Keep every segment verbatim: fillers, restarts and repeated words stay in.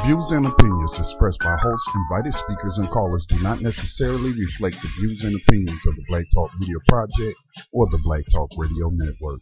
views and opinions expressed by hosts, invited speakers, and callers do not necessarily reflect the views and opinions of the Black Talk Media Project or the Black Talk Radio Network.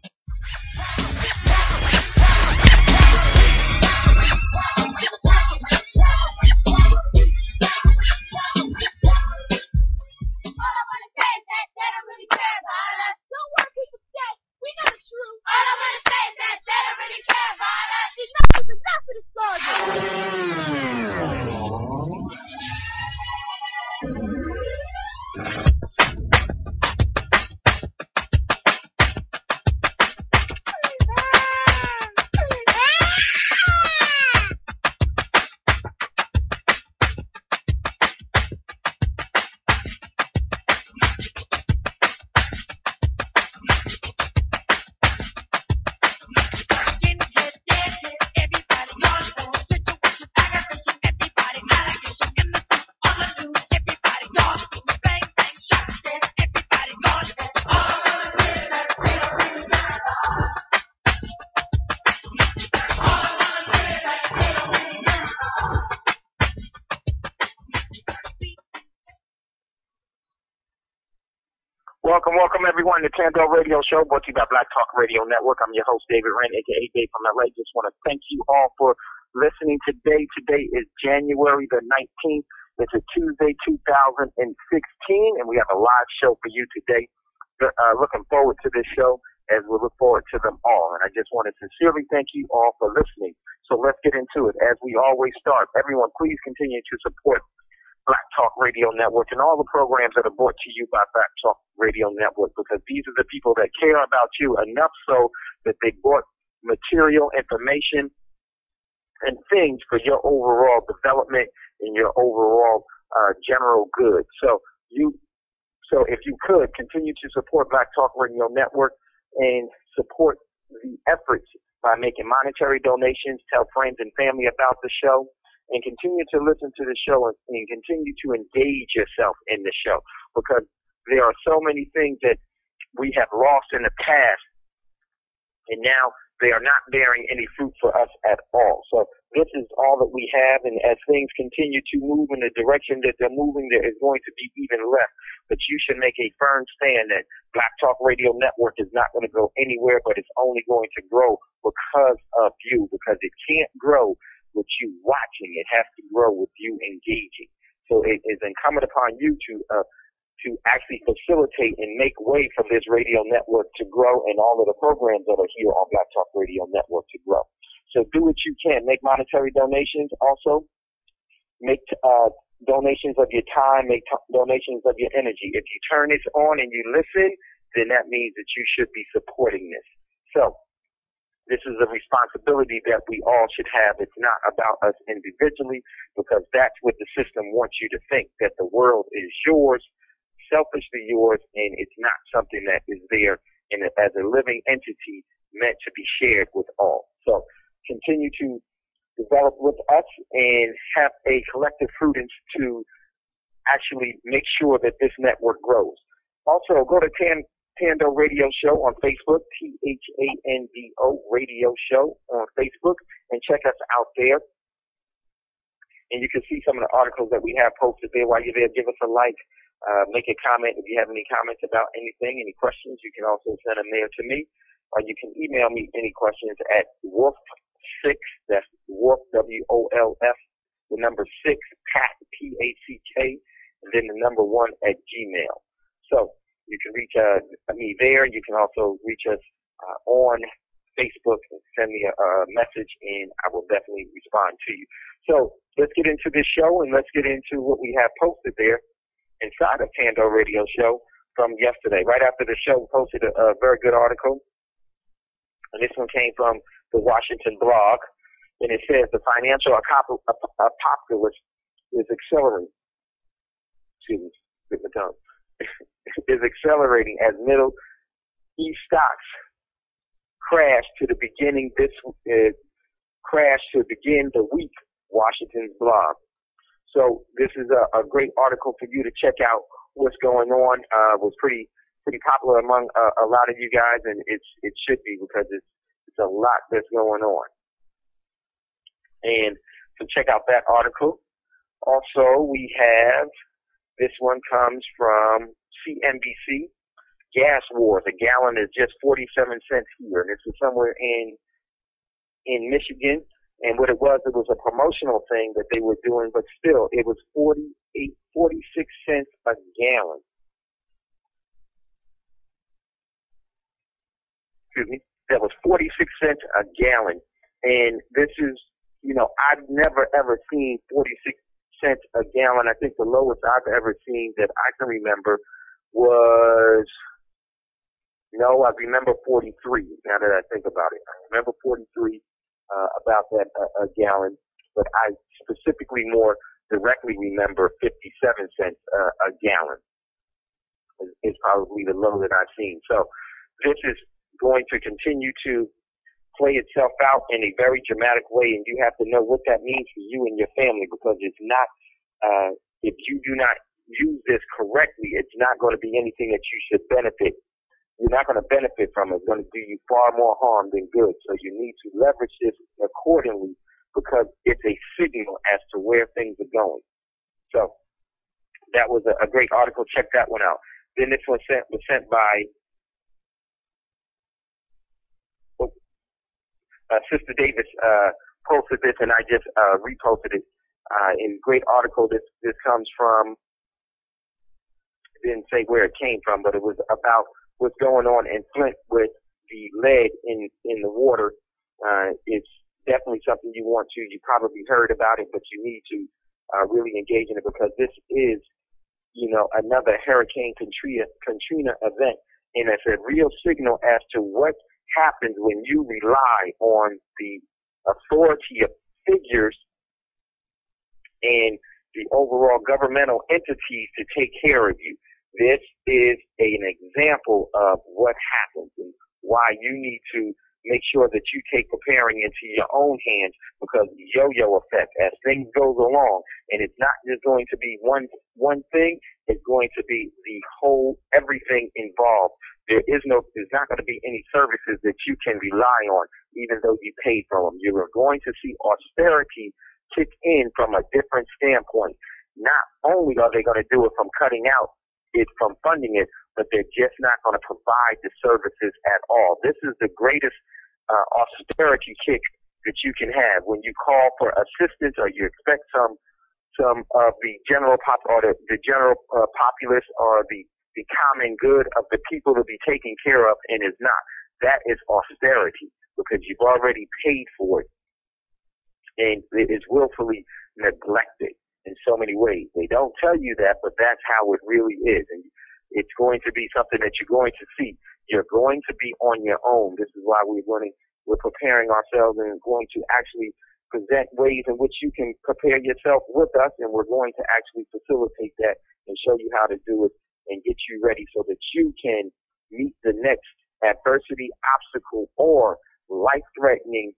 Welcome, welcome everyone to Tando Radio Show, brought to you by Black Talk Radio Network. I'm your host, David Wren, aka Dave from L A. Just want to thank you all for listening today. Today is January the nineteenth. It's a Tuesday, two thousand sixteen, and we have a live show for you today. Uh, looking forward to this show as we look forward to them all. And I just want to sincerely thank you all for listening. So let's get into it. As we always start, everyone, please continue to support Black Talk Radio Network and all the programs that are brought to you by Black Talk Radio Network, because these are the people that care about you enough so that they brought material, information, and things for your overall development and your overall uh, general good. So you, so if you could continue to support Black Talk Radio Network and support the efforts by making monetary donations, tell friends and family about the show, and continue to listen to the show and, and continue to engage yourself in the show, because there are so many things that we have lost in the past, and now they are not bearing any fruit for us at all. So this is all that we have, and as things continue to move in the direction that they're moving, there is going to be even less. But you should make a firm stand that Black Talk Radio Network is not going to go anywhere, but it's only going to grow because of you, because it can't grow with you watching. It has to grow with you engaging. So it is incumbent upon you to uh, to actually facilitate and make way for this radio network to grow and all of the programs that are here on Black Talk Radio Network to grow. So do what you can. Make monetary donations. Also, make uh, donations of your time. Make t- donations of your energy. If you turn this on and you listen, then that means that you should be supporting this. So this is a responsibility that we all should have. It's not about us individually, because that's what the system wants you to think, that the world is yours, selfishly yours, and it's not something that is there in a, as a living entity meant to be shared with all. So continue to develop with us and have a collective prudence to actually make sure that this network grows. Also, go to Tan Tando Radio Show on Facebook, T H A N D O Radio Show on Facebook, and check us out there. And you can see some of the articles that we have posted there. While you're there, give us a like, uh, make a comment. If you have any comments about anything, any questions, you can also send them there to me. Or you can email me any questions at wolf six, that's Wolf, W O L F, the number six, Pat, P A C K, and then the number one at Gmail. So you can reach uh, me there. You can also reach us uh, on Facebook and send me a, a message, and I will definitely respond to you. So let's get into this show, and let's get into what we have posted there inside of Tando Radio Show from yesterday. Right after the show, we posted a, a very good article, and this one came from the Washington Blog, and it says the financial apocalypse is accelerating. Excuse me, spit my tongue. is accelerating as Middle East stocks crash to the beginning this uh, crash to begin the week. Washington's Blog. So this is a, a great article for you to check out what's going on. Uh, was pretty pretty popular among uh, a lot of you guys, and it's it should be, because it's it's a lot that's going on. And So check out that article. Also, we have, this one comes from C N B C, Gas Wars. A gallon is just forty-seven cents here. And this is somewhere in in Michigan. And what it was, it was a promotional thing that they were doing, but still, it was forty-eight, forty-six cents a gallon. Excuse me. That was forty-six cents a gallon. And this is, you know, I've never ever seen forty-six cents a gallon. I think the lowest I've ever seen that I can remember was, no, I remember forty-three, now that I think about it. I remember forty-three, uh, about that uh, a gallon, but I specifically more directly remember fifty-seven cents uh, a gallon is, is probably the low that I've seen. So this is going to continue to play itself out in a very dramatic way, and you have to know what that means for you and your family, because it's not, uh, if you do not use this correctly, it's not going to be anything that you should benefit. You're not going to benefit from it. It's going to do you far more harm than good. So you need to leverage this accordingly, because it's a signal as to where things are going. So that was a, a great article. Check that one out. Then this one sent, was sent by Uh, Sister Davis uh, posted this, and I just uh, reposted it. Uh, in a great article. This this comes from. Didn't say where it came from, but it was about what's going on in Flint with the lead in in the water. Uh, it's definitely something you want to. You probably heard about it, but you need to uh, really engage in it, because this is, you know, another Hurricane Katrina, Katrina event, and it's a real signal as to what happens when you rely on the authority of figures and the overall governmental entities to take care of you. This is a, an example of what happens and why you need to make sure that you take preparing into your own hands, because the yo-yo effect, as things goes along, and it's not just going to be one one thing, it's going to be the whole, everything involved. There is no, there's not going to be any services that you can rely on, even though you paid for them. You're going to see austerity kick in from a different standpoint. Not only are they going to do it from cutting out it, from funding it, but they're just not going to provide the services at all. This is the greatest uh, austerity kick that you can have when you call for assistance, or you expect some some of the general pop or the, the general uh, populace or the the common good of the people to be taken care of, and is not. That is austerity, because you've already paid for it, and it is willfully neglected in so many ways. They don't tell you that, but that's how it really is, and it's going to be something that you're going to see. You're going to be on your own. This is why we're running, we're preparing ourselves and going to actually present ways in which you can prepare yourself with us, and we're going to actually facilitate that and show you how to do it and get you ready so that you can meet the next adversity, obstacle, or life-threatening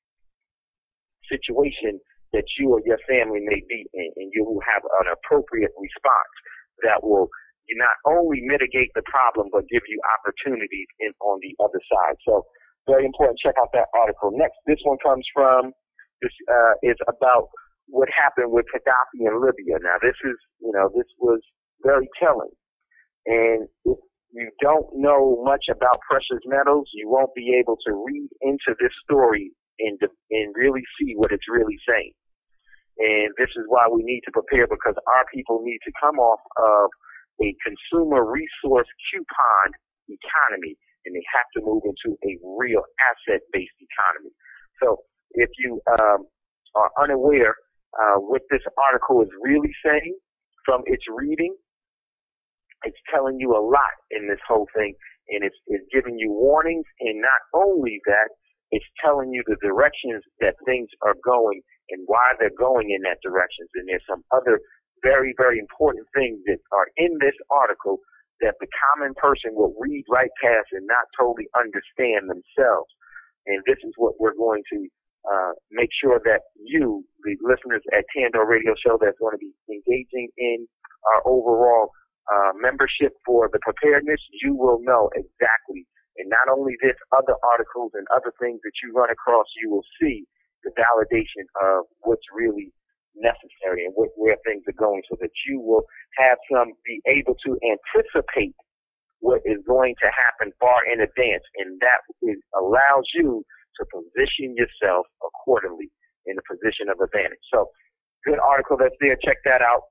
situation that you or your family may be in, and you will have an appropriate response that will not only mitigate the problem, but give you opportunities in, on the other side. So very important. Check out that article. Next, this one comes from, this uh, is about what happened with Gaddafi in Libya. Now, this is, you know, this was very telling. And if you don't know much about precious metals, you won't be able to read into this story and, and really see what it's really saying. And this is why we need to prepare, because our people need to come off of a consumer resource coupon economy, and they have to move into a real asset-based economy. So if you um, are unaware uh, what this article is really saying from its reading, it's telling you a lot in this whole thing, and it's, it's giving you warnings, and not only that, it's telling you the directions that things are going and why they're going in that direction. And there's some other very, very important things that are in this article that the common person will read right past and not totally understand themselves. And this is what we're going to uh, make sure that you, the listeners at Tando Radio Show, that's going to be engaging in our overall uh, membership for the preparedness, you will know exactly. And not only this, other articles and other things that you run across, you will see the validation of what's really necessary and what, where things are going, so that you will have some, be able to anticipate what is going to happen far in advance, and that is, allows you to position yourself accordingly in a position of advantage. So, good article that's there. Check that out.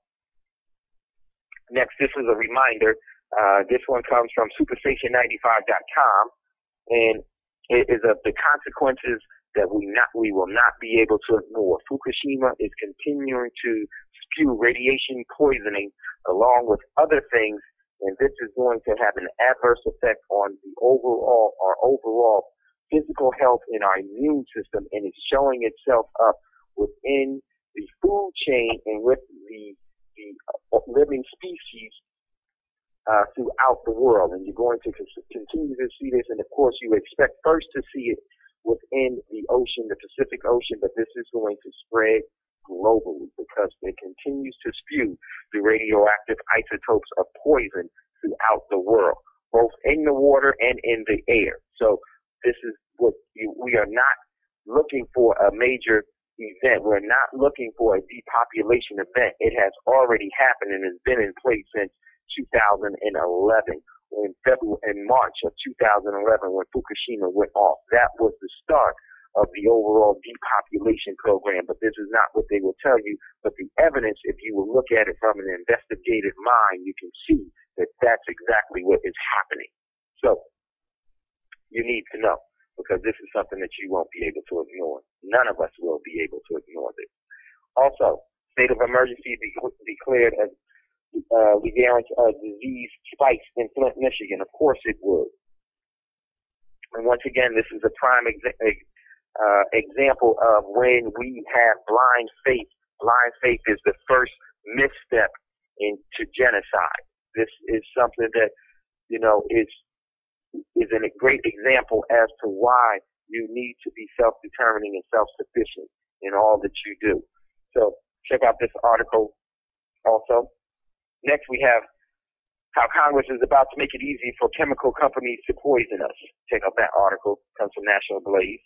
Next, this is a reminder. Uh, this one comes from superstation ninety-five dot com, and it is of the consequences that we not we will not be able to ignore. Fukushima is continuing to spew radiation poisoning along with other things, and this is going to have an adverse effect on the overall our overall physical health in our immune system, and it's showing itself up within the food chain and with the the living species uh, throughout the world. And you're going to continue to see this, and of course you expect first to see it within the ocean, the Pacific Ocean, but this is going to spread globally because it continues to spew the radioactive isotopes of poison throughout the world, both in the water and in the air. So this is what you, we are not looking for a major event. We're not looking for a depopulation event. It has already happened and has been in place since two thousand eleven. In February, in March of two thousand eleven, when Fukushima went off, that was the start of the overall depopulation program. But this is not what they will tell you. But the evidence, if you will look at it from an investigative mind, you can see that that's exactly what is happening. So you need to know, because this is something that you won't be able to ignore. None of us will be able to ignore this. Also, state of emergency de- declared as uh, we guarantee uh, disease spikes in Flint, Michigan. Of course it would. And once again, this is a prime exa- uh, example of when we have blind faith. Blind faith is the first misstep into genocide. This is something that, you know, is is a great example as to why you need to be self-determining and self-sufficient in all that you do. So check out this article also. Next, we have how Congress is about to make it easy for chemical companies to poison us. Check out that article. It comes from National Blaze.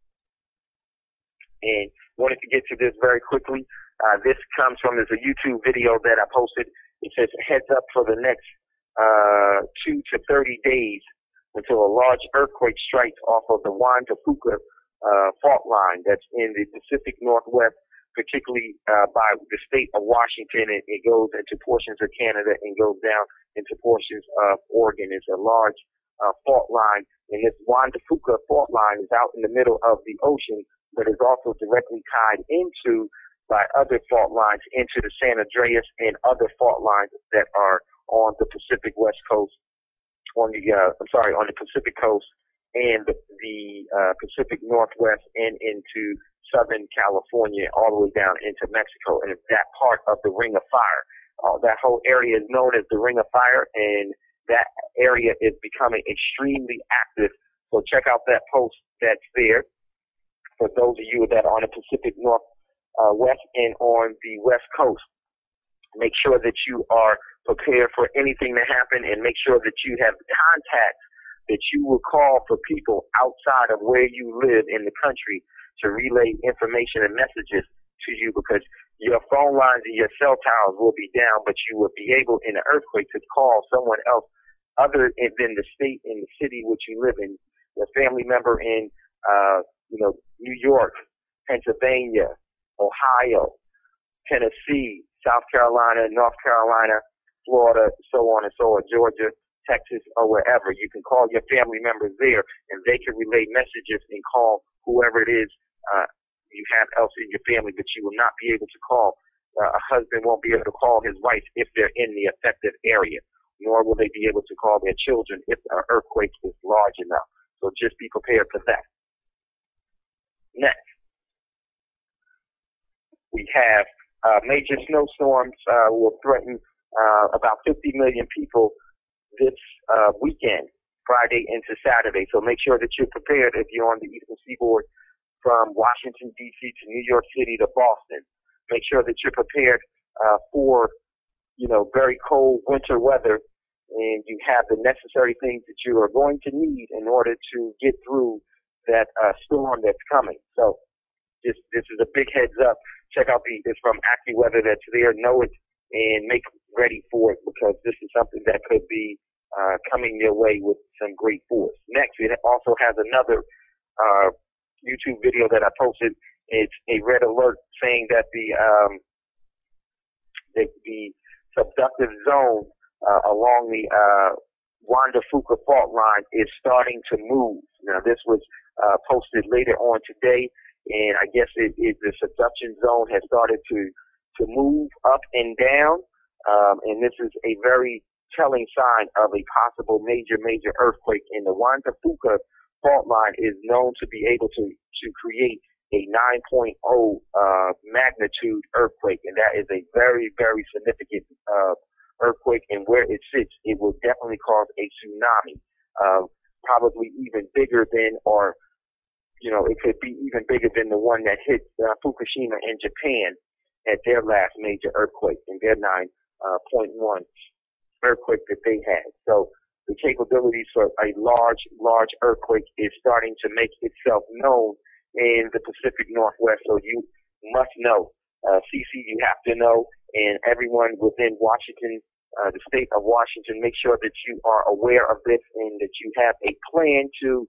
And wanted to get to this very quickly. Uh, this comes from, there's a YouTube video that I posted. It says, heads up for the next uh, two to thirty days until a large earthquake strikes off of the Juan de Fuca uh, fault line that's in the Pacific Northwest, particularly uh, by the state of Washington. It, it goes into portions of Canada and goes down into portions of Oregon. It's a large uh, fault line, and this Juan de Fuca fault line is out in the middle of the ocean, but is also directly tied into by other fault lines into the San Andreas and other fault lines that are on the Pacific West Coast. On the, uh, I'm sorry, on the Pacific Coast and the, the uh, Pacific Northwest and into Southern California, all the way down into Mexico, and it's that part of the Ring of Fire. Uh, that whole area is known as the Ring of Fire, and that area is becoming extremely active. So check out that post that's there for those of you that are on the Pacific Northwest uh, West and on the West Coast. Make sure that you are prepared for anything to happen, and make sure that you have contacts that you will call for people outside of where you live in the country to relay information and messages to you, because your phone lines and your cell towers will be down, but you will be able in an earthquake to call someone else other than the state and the city which you live in, a family member in, uh, you know, New York, Pennsylvania, Ohio, Tennessee, South Carolina, North Carolina, Florida, so on and so on, Georgia, Texas, or wherever. You can call your family members there, and they can relay messages and call whoever it is uh, you have else in your family, but you will not be able to call. Uh, a husband won't be able to call his wife if they're in the affected area, nor will they be able to call their children if an earthquake is large enough. So just be prepared for that. Next, we have uh, major snowstorms uh, will threaten uh, about fifty million people this uh, weekend, Friday into Saturday. So make sure that you're prepared if you're on the Eastern Seaboard from Washington, D C to New York City to Boston. Make sure that you're prepared uh, for, you know, very cold winter weather, and you have the necessary things that you are going to need in order to get through that uh, storm that's coming. So just this is a big heads up. Check out the it's from AccuWeather that's there. Know it and make ready for it because this is something that could be uh, coming your way with some great force. Next, it also has another uh, YouTube video that I posted. It's a red alert saying that the um, the, the subductive zone uh, along the uh, Juan de Fuca fault line is starting to move. Now, this was uh, posted later on today, and I guess it, it, the subduction zone has started to, to move up and down, um, and this is a very telling sign of a possible major, major earthquake. And the Juan de Fuca fault line is known to be able to, to create a nine point oh uh, magnitude earthquake, and that is a very, very significant uh earthquake, and where it sits, it will definitely cause a tsunami, uh, probably even bigger than, or, you know, it could be even bigger than the one that hit uh, Fukushima in Japan at their last major earthquake, in their nine point one earthquake that they had. So the capabilities for a large, large earthquake is starting to make itself known in the Pacific Northwest, so you must know. Uh, C C, you have to know, and everyone within Washington, uh, the state of Washington, make sure that you are aware of this and that you have a plan to,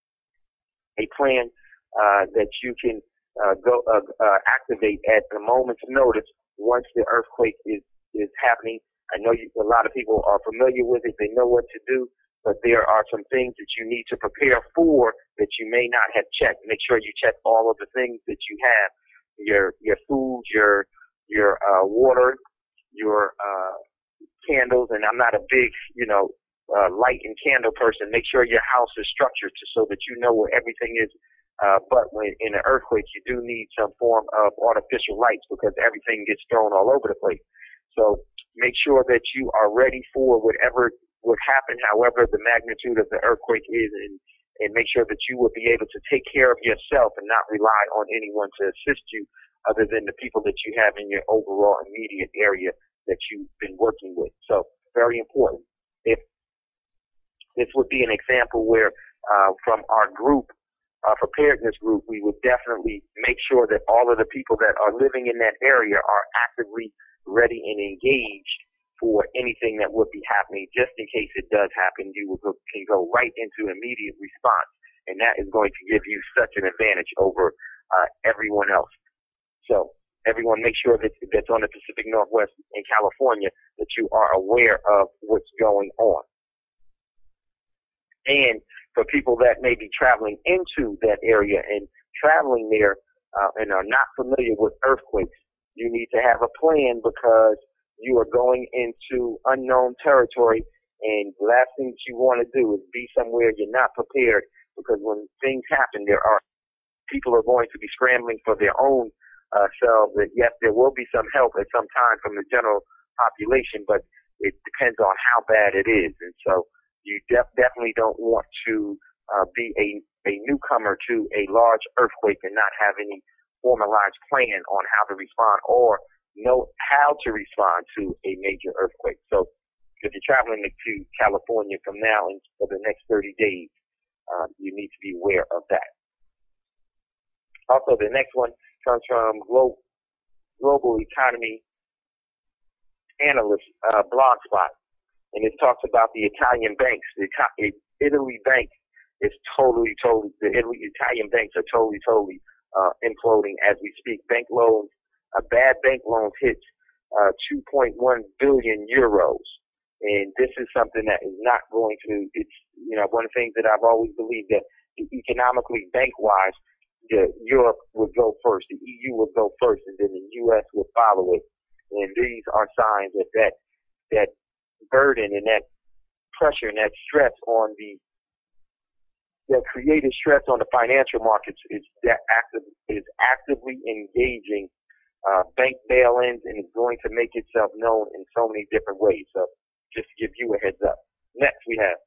a plan uh, that you can uh, go uh, uh, activate at a moment's notice once the earthquake is, is happening. I know you, a lot of people are familiar with it; they know what to do, but there are some things that you need to prepare for that you may not have checked. Make sure you check all of the things that you have. Your your food, your your uh, water, your uh, candles, and I'm not a big you know uh, light and candle person. Make sure your house is structured so that you know where everything is. Uh, but when in an earthquake, you do need some form of artificial lights because everything gets thrown all over the place. So make sure that you are ready for whatever would happen, however the magnitude of the earthquake is, and and make sure that you will be able to take care of yourself and not rely on anyone to assist you other than the people that you have in your overall immediate area that you've been working with. So very important. If this would be an example where uh, from our group, our preparedness group, we would definitely make sure that all of the people that are living in that area are actively ready and engaged for anything that would be happening. Just in case it does happen, you will go, can go right into immediate response, and that is going to give you such an advantage over uh, everyone else. So everyone, make sure that that's on the Pacific Northwest in California that you are aware of what's going on. And for people that may be traveling into that area and traveling there uh, and are not familiar with earthquakes, you need to have a plan because you are going into unknown territory, and the last thing that you want to do is be somewhere you're not prepared, because when things happen, there are people are going to be scrambling for their own uh, selves. That yes, there will be some help at some time from the general population, but it depends on how bad it is. And so you def- definitely don't want to uh, be a, a newcomer to a large earthquake and not have any formalized plan on how to respond or know how to respond to a major earthquake. So if you're traveling to California from now and for the next thirty days, uh, you need to be aware of that. Also, the next one comes from Glo- Global Economy Analyst uh, Blogspot, and it talks about the Italian banks. The Italy bank is totally, totally, the Italy, Italian banks are totally, totally uh, imploding as we speak. Bank loans, a bad bank loans hit uh, two point one billion euros. And this is something that is not going to, it's, you know, one of the things that I've always believed that economically, bank-wise, the Europe would go first, the E U would go first, and then the U S would follow it. And these are signs that that, that burden and that pressure and that stress on the, that created stress on the financial markets is that active, is actively engaging Uh, bank bail-ins, and it's going to make itself known in so many different ways. So just to give you a heads up. Next we have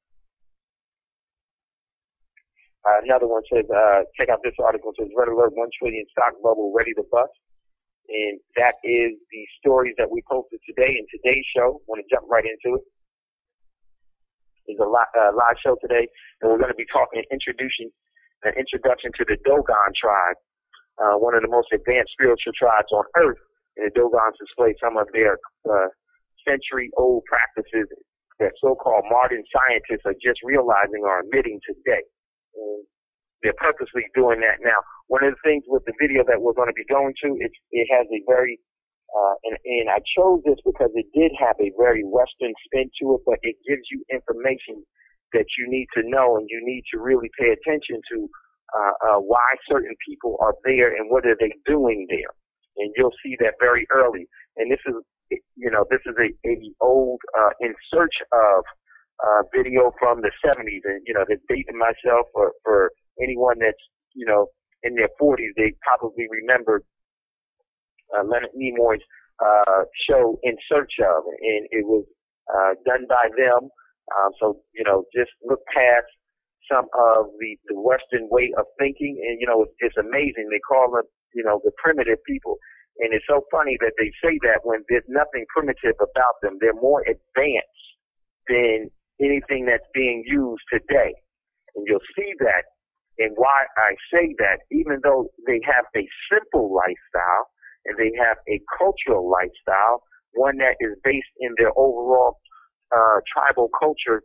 uh, another one says, uh, check out this article. It says, Red Alert, one trillion stock bubble ready to bust. And that is the stories that we posted today in today's show. I want to jump right into it. It's a li- uh, live show today, and we're going to be talking introduction, an introduction to the Dogon tribe. uh, one of the most advanced spiritual tribes on earth. And the Dogons display some of their uh, century-old practices that so-called modern scientists are just realizing are admitting today. And they're purposely doing that now. One of the things with the video that we're going to be going to, it, it has a very, uh, and, and I chose this because it did have a very Western spin to it, but it gives you information that you need to know, and you need to really pay attention to uh, uh, why certain people are there and what are they doing there. And you'll see that very early. And this is, you know, this is a, a old uh, In Search Of uh, video from the seventies. And, you know, that's dating myself for, for anyone that's, you know, in their forties, they probably remember uh, Leonard Nimoy's uh, show In Search Of. And it was uh, done by them. Um, so, you know, just look past some of the, the Western way of thinking. And, you know, it's, it's amazing. They call them, you know, the primitive people. And it's so funny that they say that when there's nothing primitive about them. They're more advanced than anything that's being used today. And you'll see that. And why I say that, even though they have a simple lifestyle and they have a cultural lifestyle, one that is based in their overall uh, tribal culture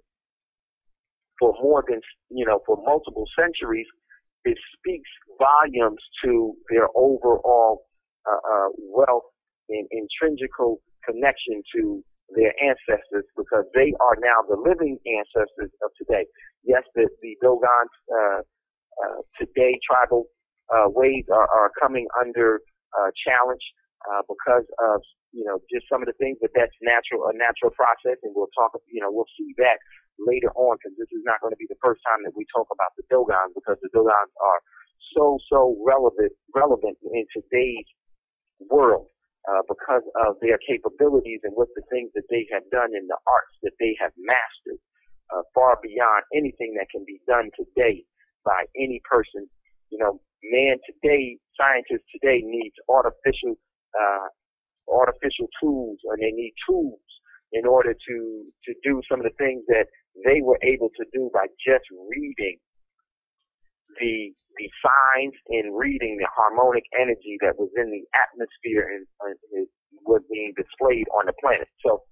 for more than, you know, for multiple centuries, it speaks volumes to their overall uh, uh, wealth and intrinsical connection to their ancestors, because they are now the living ancestors of today. Yes, the, the Dogons uh, uh, today tribal uh, ways are, are coming under uh, challenge uh, because of, you know, just some of the things, but that's natural, a natural process, and we'll talk, you know, we'll see that later on, because this is not going to be the first time that we talk about the Dogons, because the Dogons are so, so relevant, relevant in today's world uh, because of their capabilities and with the things that they have done in the arts that they have mastered uh, far beyond anything that can be done today by any person. You know, man today, scientists today needs artificial, uh, artificial tools, and they need tools in order to, to do some of the things that they were able to do by just reading the the signs and reading the harmonic energy that was in the atmosphere and, and was being displayed on the planet. So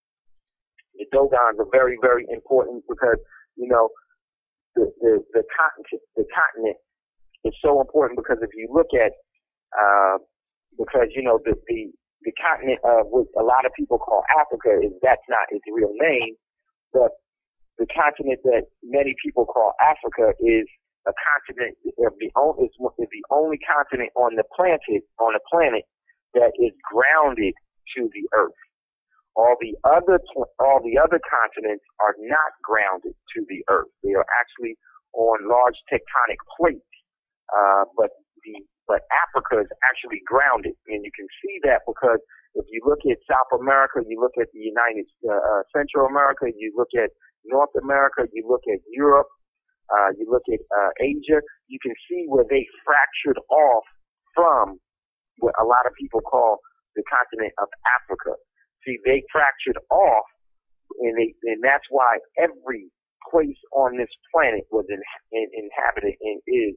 the Dogons are very, very important because, you know, the the the continent, the continent is so important because if you look at, uh, because, you know, the the the continent of what a lot of people call Africa, is that's not its real name, but the continent that many people call Africa is a continent, of the only, is the only continent on the planet, on the planet that is grounded to the earth. All the other, all the other continents are not grounded to the earth. They are actually on large tectonic plates, uh, but the but Africa is actually grounded, and you can see that because if you look at South America, you look at the United uh, uh, Central America, you look at North America, you look at Europe, uh, you look at uh, Asia, you can see where they fractured off from what a lot of people call the continent of Africa. See, they fractured off, and they, and that's why every place on this planet was in, in, inhabited and is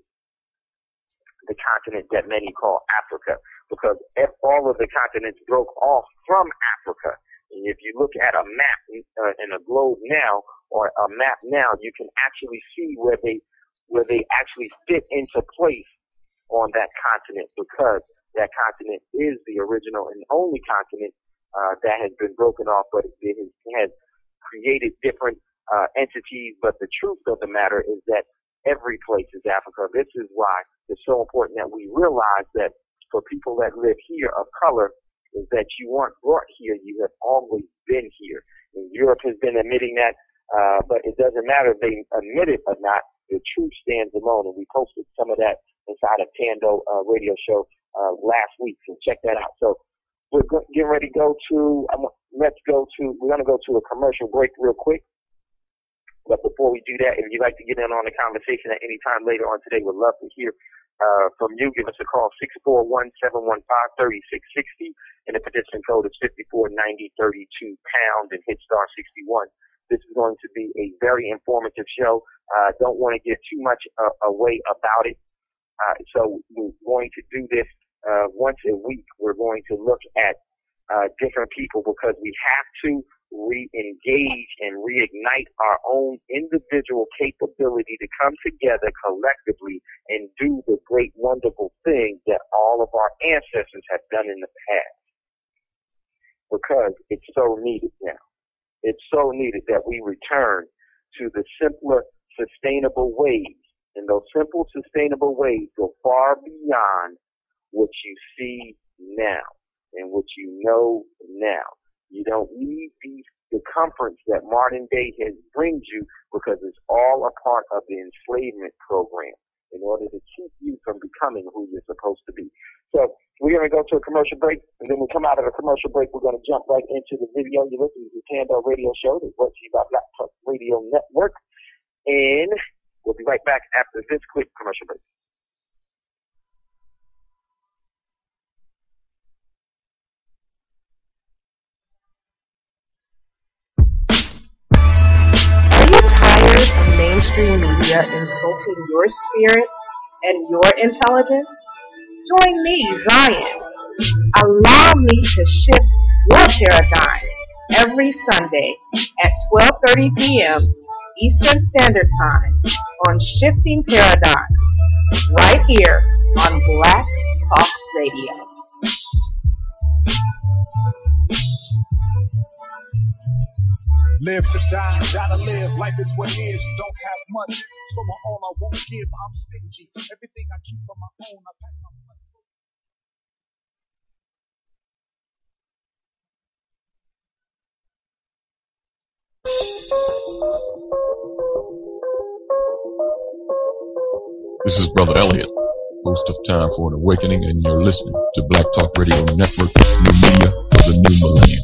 the continent that many call Africa, because all of the continents broke off from Africa. And if you look at a map uh, in a globe now, or a map now, you can actually see where they where they actually fit into place on that continent, because that continent is the original and only continent uh, that has been broken off, but it has, has created different uh, entities. But the truth of the matter is that every place is Africa. This is why it's so important that we realize that for people that live here of color, is that you weren't brought here, you have always been here. And Europe has been admitting that, uh, but it doesn't matter if they admit it or not, the truth stands alone. And we posted some of that inside of Tando uh, radio show uh, last week, so check that out. So we're go- getting ready to go to, um, let's go to, we're going to go to a commercial break real quick. But before we do that, if you'd like to get in on the conversation at any time later on today, we'd love to hear uh, from you. Give us a call, six four one, seven one five, three six six zero, and the petition code is fifty-four ninety thirty-two pound and hit star sixty-one. This is going to be a very informative show. Uh, don't want to give too much uh, away about it. Uh, so we're going to do this uh, once a week. We're going to look at uh, different people because we have to re-engage and reignite our own individual capability to come together collectively and do the great, wonderful thing that all of our ancestors have done in the past. Because it's so needed now. It's so needed that we return to the simpler, sustainable ways. And those simple, sustainable ways go far beyond what you see now and what you know now. You don't need these the comforts that modern day has brings you because it's all a part of the enslavement program in order to keep you from becoming who you're supposed to be. So we're going to go to a commercial break, and then we come out of a commercial break, we're going to jump right into the video. You're listening to the Tando Radio Show that's brought to you by Black Talk Radio Network, and we'll be right back after this quick commercial break. Mainstream media insulting your spirit and your intelligence? Join me, Zion. Allow me to shift your paradigm every Sunday at twelve thirty p.m. Eastern Standard Time on Shifting Paradigms, right here on Black Talk Radio. Live to die, gotta live, life is what it is. Don't have much, so my all I won't give, I'm stingy. Everything I keep on my own, I pack my money. This is Brother Elliot, host of Time for an Awakening, and you're listening to Black Talk Radio Network, new media for the new millennium.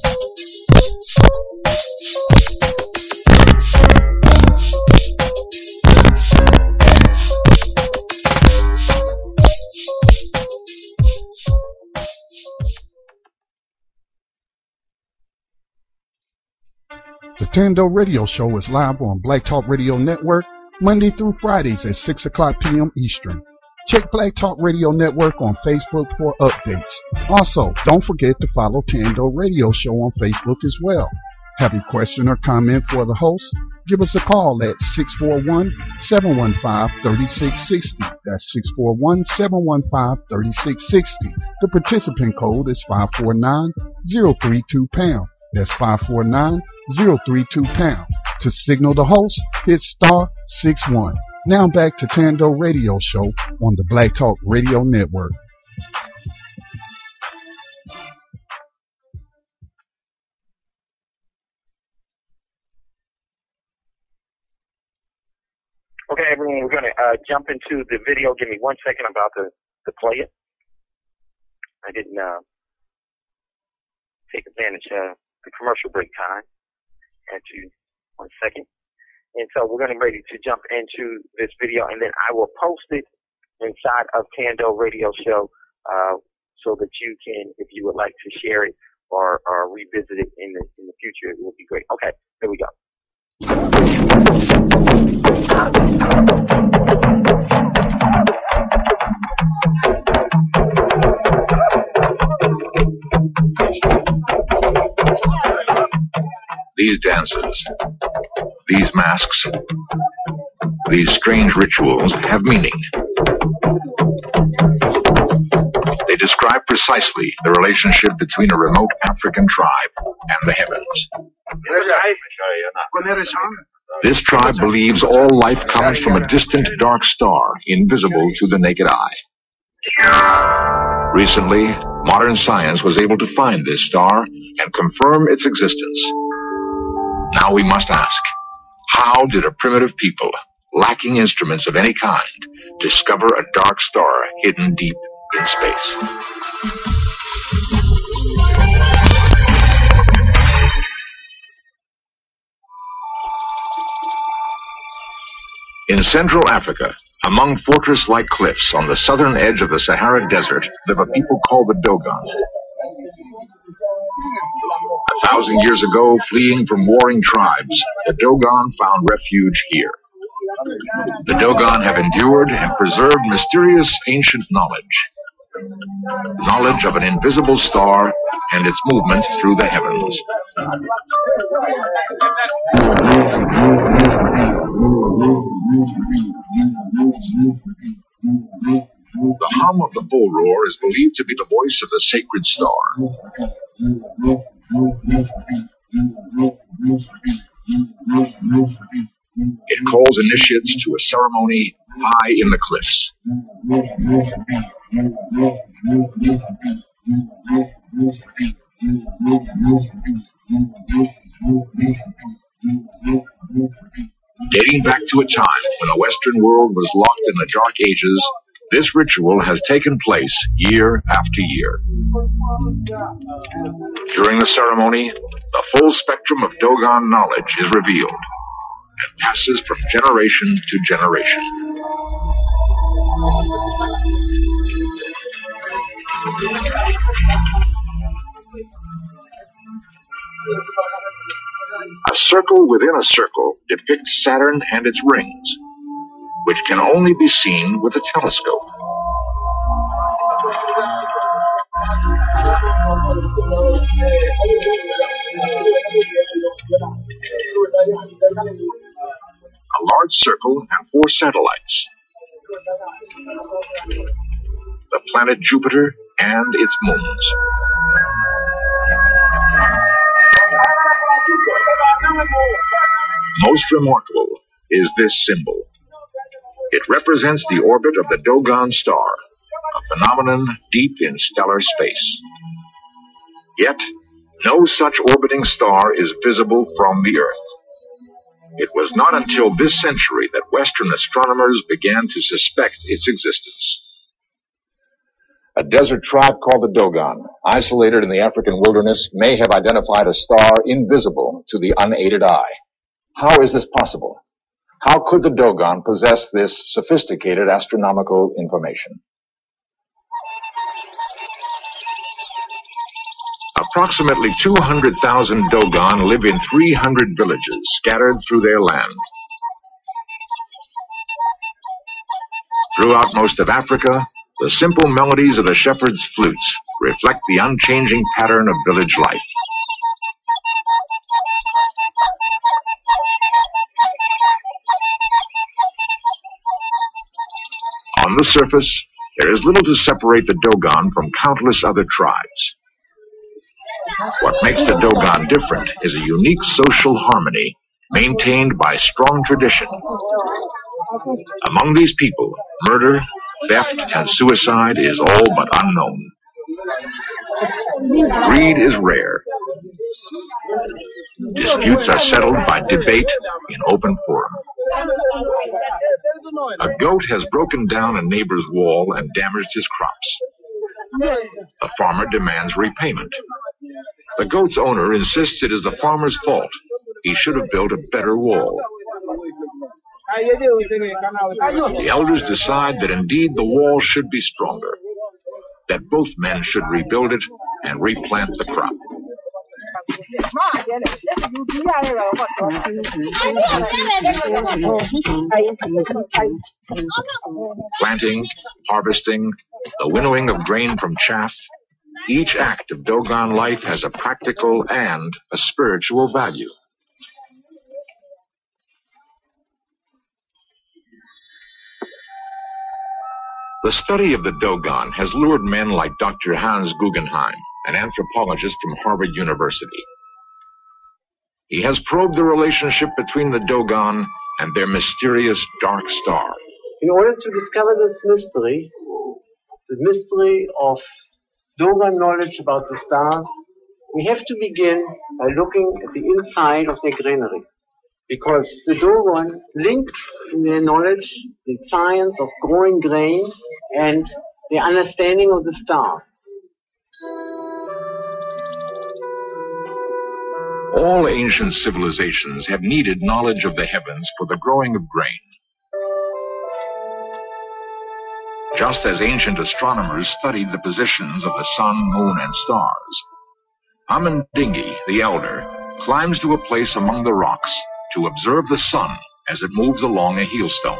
The Tando Radio Show is live on Black Talk Radio Network Monday through Fridays at six o'clock p.m. Eastern. Check Black Talk Radio Network on Facebook for updates. Also, don't forget to follow Tando Radio Show on Facebook as well. Have a question or comment for the host? Give us a call at six four one, seven one five, three six six zero. That's six four one, seven one five, three six six zero. The participant code is five four nine, zero three two pound. That's five four nine, zero three two pound. To signal the host, hit star six one. Now back to Tando Radio Show on the Black Talk Radio Network. Okay, everyone, we're going to uh, jump into the video. Give me one second. I'm about to, to play it. I didn't uh, take advantage of the commercial break time. Had to, one second. And so we're going to be ready to jump into this video, and then I will post it inside of Tando Radio Show uh, so that you can, if you would like to share it or, or revisit it in the in the future, it would be great. Okay, here we go. These dances, these masks, these strange rituals have meaning. They describe precisely the relationship between a remote African tribe and the heavens. This tribe believes all life comes from a distant dark star, invisible to the naked eye. Recently, modern science was able to find this star and confirm its existence. Now we must ask, how did a primitive people, lacking instruments of any kind, discover a dark star hidden deep in space? In Central Africa, among fortress-like cliffs on the southern edge of the Sahara Desert, live a people called the Dogon. A thousand years ago, fleeing from warring tribes, the Dogon found refuge here. The Dogon have endured and preserved mysterious ancient knowledge. Knowledge of an invisible star and its movement through the heavens. The hum of the bull roar is believed to be the voice of the sacred star. It calls initiates to a ceremony high in the cliffs. Dating back to a time when the Western world was locked in the Dark Ages, this ritual has taken place year after year. During the ceremony, the full spectrum of Dogon knowledge is revealed and passes from generation to generation. A circle within a circle depicts Saturn and its rings, which can only be seen with a telescope. A large circle and four satellites. The planet Jupiter and its moons. Most remarkable is this symbol. It represents the orbit of the Dogon star, a phenomenon deep in stellar space. Yet, no such orbiting star is visible from the Earth. It was not until this century that Western astronomers began to suspect its existence. A desert tribe called the Dogon, isolated in the African wilderness, may have identified a star invisible to the unaided eye. How is this possible? How could the Dogon possess this sophisticated astronomical information? Approximately two hundred thousand Dogon live in three hundred villages scattered through their land. Throughout most of Africa, the simple melodies of the shepherd's flutes reflect the unchanging pattern of village life. On the surface, there is little to separate the Dogon from countless other tribes. What makes the Dogon different is a unique social harmony maintained by strong tradition. Among these people, murder, theft, and suicide is all but unknown. Greed is rare. Disputes are settled by debate in open forum. A goat has broken down a neighbor's wall and damaged his crops. The farmer demands repayment. The goat's owner insists it is the farmer's fault. He should have built a better wall. The elders decide that indeed the wall should be stronger, that both men should rebuild it and replant the crop. Planting, harvesting, the winnowing of grain from chaff, each act of Dogon life has a practical and a spiritual value. The study of the Dogon has lured men like Doctor Hans Guggenheim, an anthropologist from Harvard University. He has probed the relationship between the Dogon and their mysterious dark star. In order to discover this mystery, the mystery of Dogon knowledge about the stars, we have to begin by looking at the inside of their granary. Because the Dogon linked in their knowledge the science of growing grain and the understanding of the stars. All ancient civilizations have needed knowledge of the heavens for the growing of grain. Just as ancient astronomers studied the positions of the sun, moon, and stars, Amandingi, the elder, climbs to a place among the rocks to observe the sun as it moves along a heelstone.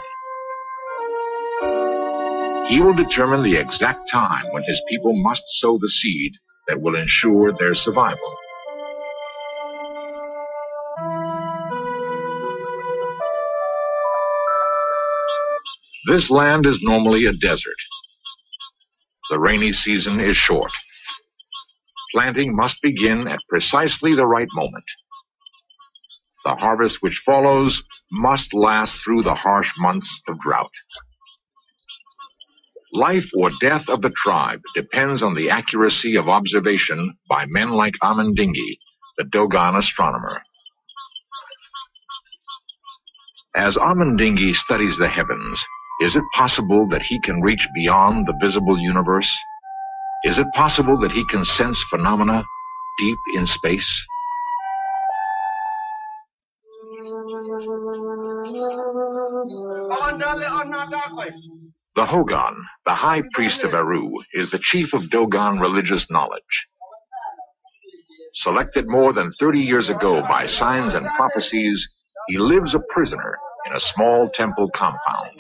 He will determine the exact time when his people must sow the seed that will ensure their survival. This land is normally a desert. The rainy season is short. Planting must begin at precisely the right moment. The harvest which follows must last through the harsh months of drought. Life or death of the tribe depends on the accuracy of observation by men like Amandingi, the Dogon astronomer. As Amandingi studies the heavens, is it possible that he can reach beyond the visible universe? Is it possible that he can sense phenomena deep in space? The Hogan, the high priest of Eru, is the chief of Dogon religious knowledge. Selected more than thirty years ago by signs and prophecies, he lives a prisoner in a small temple compound.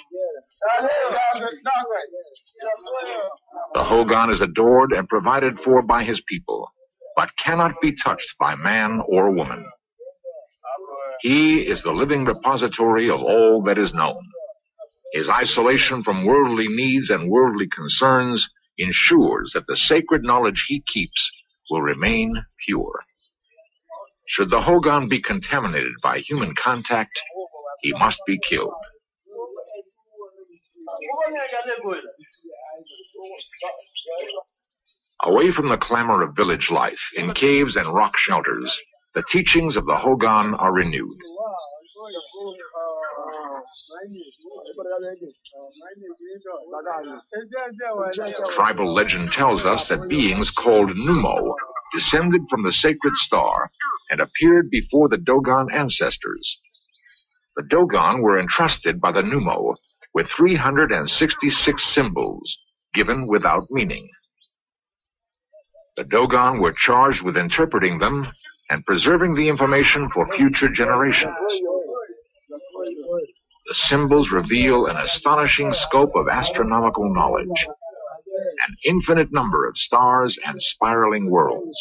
The Hogan is adored and provided for by his people, but cannot be touched by man or woman. He is the living repository of all that is known. His isolation from worldly needs and worldly concerns ensures that the sacred knowledge he keeps will remain pure. Should the Hogan be contaminated by human contact, he must be killed. Away from the clamor of village life, in caves and rock shelters, the teachings of the Hogan are renewed. Tribal legend tells us that beings called Numo descended from the sacred star and appeared before the Dogon ancestors. The Dogon were entrusted by the Numo with three hundred sixty-six symbols given without meaning. The Dogon were charged with interpreting them and preserving the information for future generations. The symbols reveal an astonishing scope of astronomical knowledge, an infinite number of stars and spiraling worlds.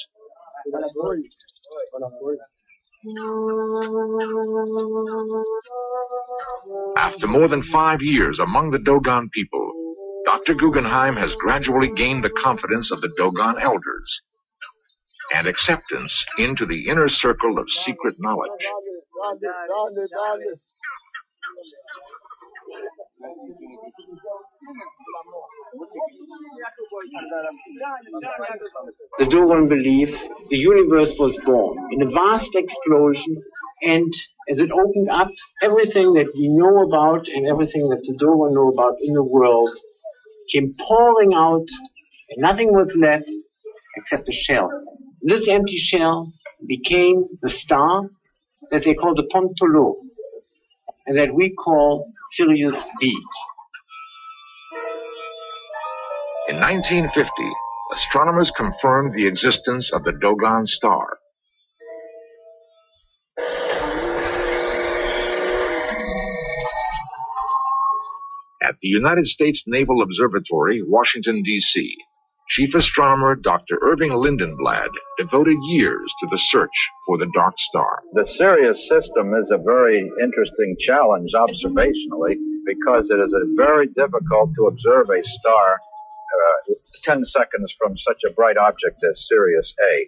After more than five years among the Dogon people, Doctor Guggenheim has gradually gained the confidence of the Dogon elders and acceptance into the inner circle of secret knowledge. The Dogon believe the universe was born in a vast explosion, and as it opened up, everything that we know about and everything that the Dogon know about in the world came pouring out, and nothing was left except a shell. This empty shell became the star that they call the Pontolo, and that we call Sirius B. In nineteen fifty, astronomers confirmed the existence of the Dogon star. At the United States Naval Observatory, Washington, D C, Chief Astronomer Doctor Irving Lindenblad devoted years to the search for the dark star. The Sirius system is a very interesting challenge observationally because it is a very difficult to observe a star uh, ten seconds from such a bright object as Sirius A.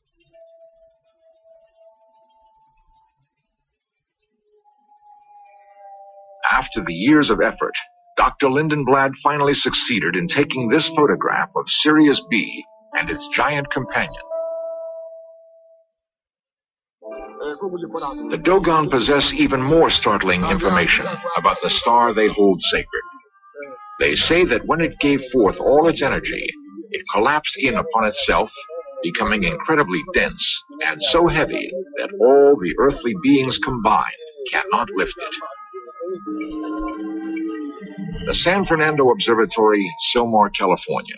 After the years of effort, Doctor Lindenblad finally succeeded in taking this photograph of Sirius B and its giant companion. The Dogon possess even more startling information about the star they hold sacred. They say that when it gave forth all its energy, it collapsed in upon itself, becoming incredibly dense and so heavy that all the earthly beings combined cannot lift it. The San Fernando Observatory, Sylmar, California.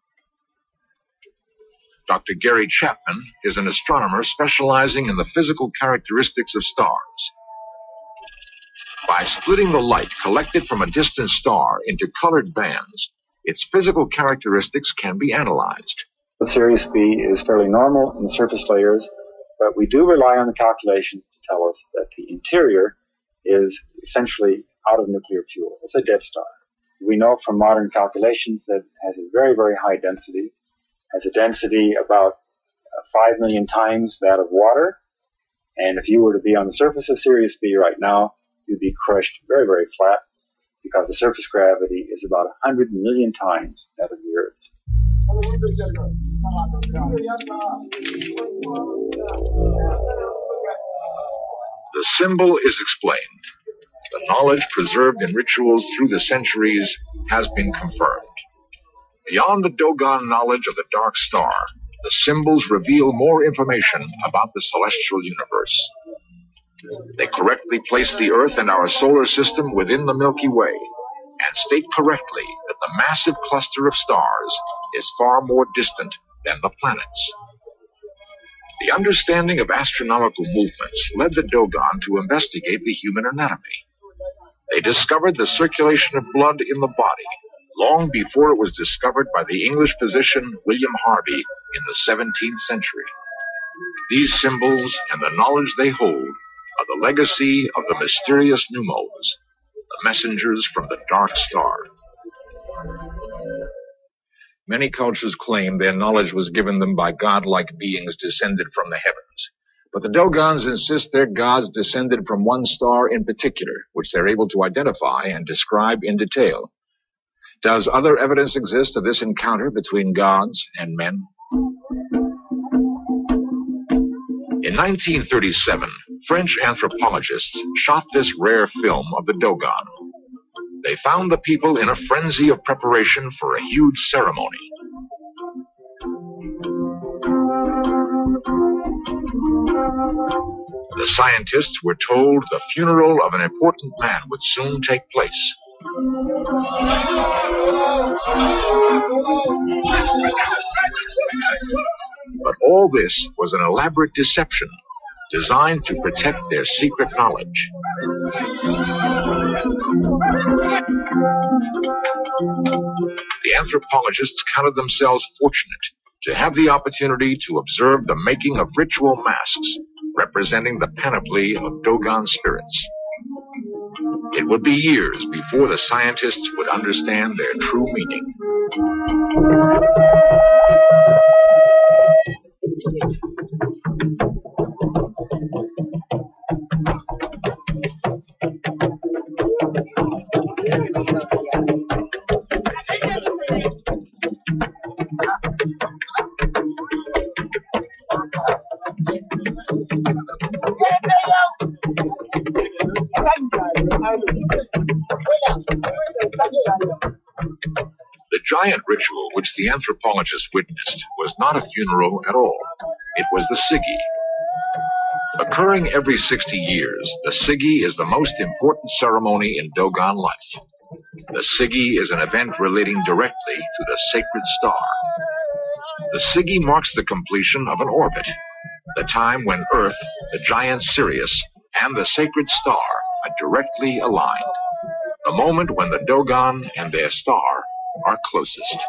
Doctor Gary Chapman is an astronomer specializing in the physical characteristics of stars. By splitting the light collected from a distant star into colored bands, its physical characteristics can be analyzed. The Sirius B is fairly normal in the surface layers, but we do rely on the calculations to tell us that the interior is essentially out of nuclear fuel. It's a dead star. We know from modern calculations that it has a very, very high density, has a density about five million times that of water, and if you were to be on the surface of Sirius B right now, you'd be crushed very, very flat because the surface gravity is about one hundred million times that of the Earth. The symbol is explained. The knowledge preserved in rituals through the centuries has been confirmed. Beyond the Dogon knowledge of the dark star, the symbols reveal more information about the celestial universe. They correctly place the Earth and our solar system within the Milky Way, and state correctly that the massive cluster of stars is far more distant than the planets. The understanding of astronomical movements led the Dogon to investigate the human anatomy. They discovered the circulation of blood in the body long before it was discovered by the English physician William Harvey in the seventeenth century. These symbols and the knowledge they hold are the legacy of the mysterious Numos, the messengers from the dark star. Many cultures claim their knowledge was given them by godlike beings descended from the heavens. But the Dogons insist their gods descended from one star in particular, which they're able to identify and describe in detail. Does other evidence exist of this encounter between gods and men? In nineteen thirty-seven, French anthropologists shot this rare film of the Dogon. They found the people in a frenzy of preparation for a huge ceremony. The scientists were told the funeral of an important man would soon take place. But all this was an elaborate deception designed to protect their secret knowledge. The anthropologists counted themselves fortunate to have the opportunity to observe the making of ritual masks representing the panoply of Dogon spirits. It would be years before the scientists would understand their true meaning. The giant ritual which the anthropologists witnessed was not a funeral at all. It was the Sigi. Occurring every sixty years, the Sigi is the most important ceremony in Dogon life. The Sigi is an event relating directly to the sacred star. The Sigi marks the completion of an orbit, the time when Earth, the giant Sirius, and the sacred star are directly aligned. The moment when the Dogon and their star are closest.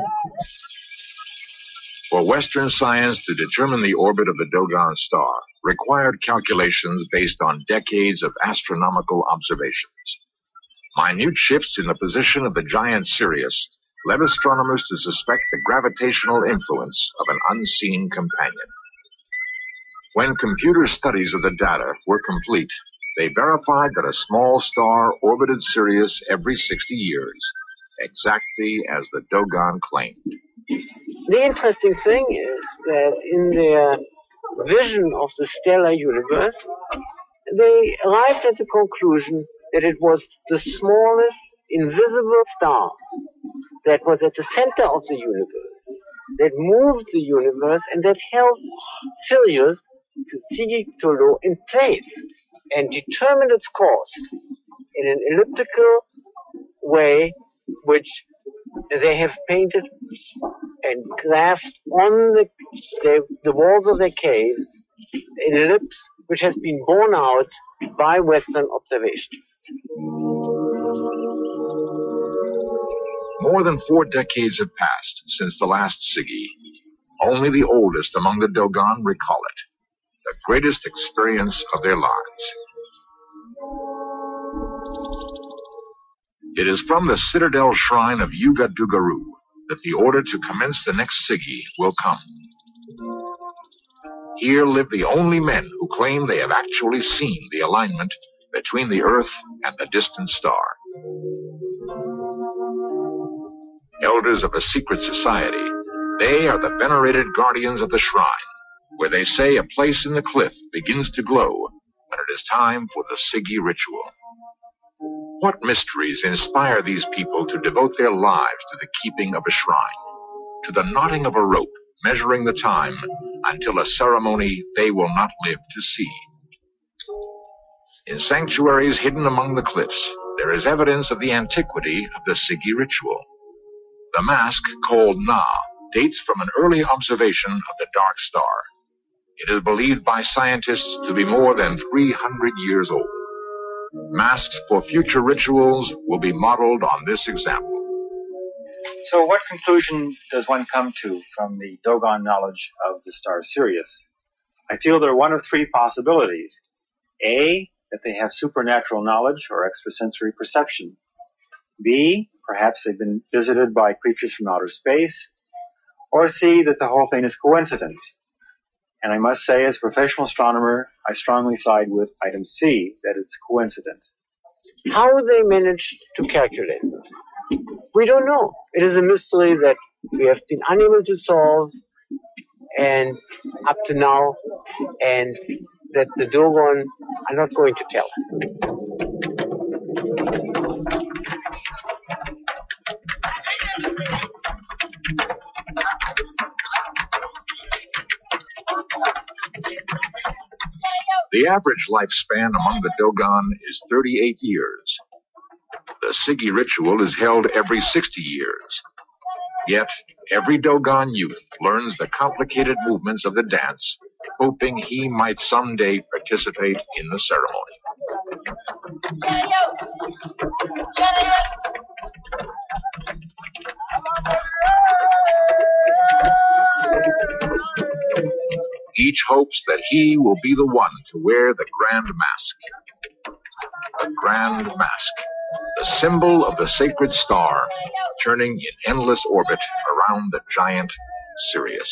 For Western science to determine the orbit of the Dogon star required calculations based on decades of astronomical observations. Minute shifts in the position of the giant Sirius led astronomers to suspect the gravitational influence of an unseen companion. When computer studies of the data were complete, they verified that a small star orbited Sirius every sixty years, exactly as the Dogon claimed. The interesting thing is that in their vision of the stellar universe, they arrived at the conclusion that it was the smallest invisible star that was at the center of the universe, that moved the universe, and that held Sirius, the Sigi Tolo, in place and determined its course in an elliptical way, which they have painted and graphed on the, the, the walls of their caves, an ellipse which has been borne out by Western observations. More than four decades have passed since the last Siggy. Only the oldest among the Dogon recall it, the greatest experience of their lives. It is from the citadel shrine of Yuga Dugaru that the order to commence the next Siggy will come. Here live the only men who claim they have actually seen the alignment between the Earth and the distant star. Elders of a secret society, they are the venerated guardians of the shrine, where they say a place in the cliff begins to glow when it is time for the Siggy ritual. What mysteries inspire these people to devote their lives to the keeping of a shrine, to the knotting of a rope measuring the time until a ceremony they will not live to see? In sanctuaries hidden among the cliffs, there is evidence of the antiquity of the Siggy ritual. The mask, called Na, dates from an early observation of the dark star. It is believed by scientists to be more than three hundred years old. Masks for future rituals will be modeled on this example. So what conclusion does one come to from the Dogon knowledge of the star Sirius? I feel there are one of three possibilities. A, that they have supernatural knowledge or extrasensory perception. B, perhaps they've been visited by creatures from outer space. Or C, that the whole thing is coincidence. And I must say, as a professional astronomer, I strongly side with item C, that it's coincidence. How they managed to calculate this, we don't know. It is a mystery that we have been unable to solve and up to now, and that the Dogon are not going to tell. The average lifespan among the Dogon is thirty-eight years. The Siggy ritual is held every sixty years. Yet, every Dogon youth learns the complicated movements of the dance, hoping he might someday participate in the ceremony. Each hopes that he will be the one to wear the grand mask. The grand mask, the symbol of the sacred star, turning in endless orbit around the giant Sirius.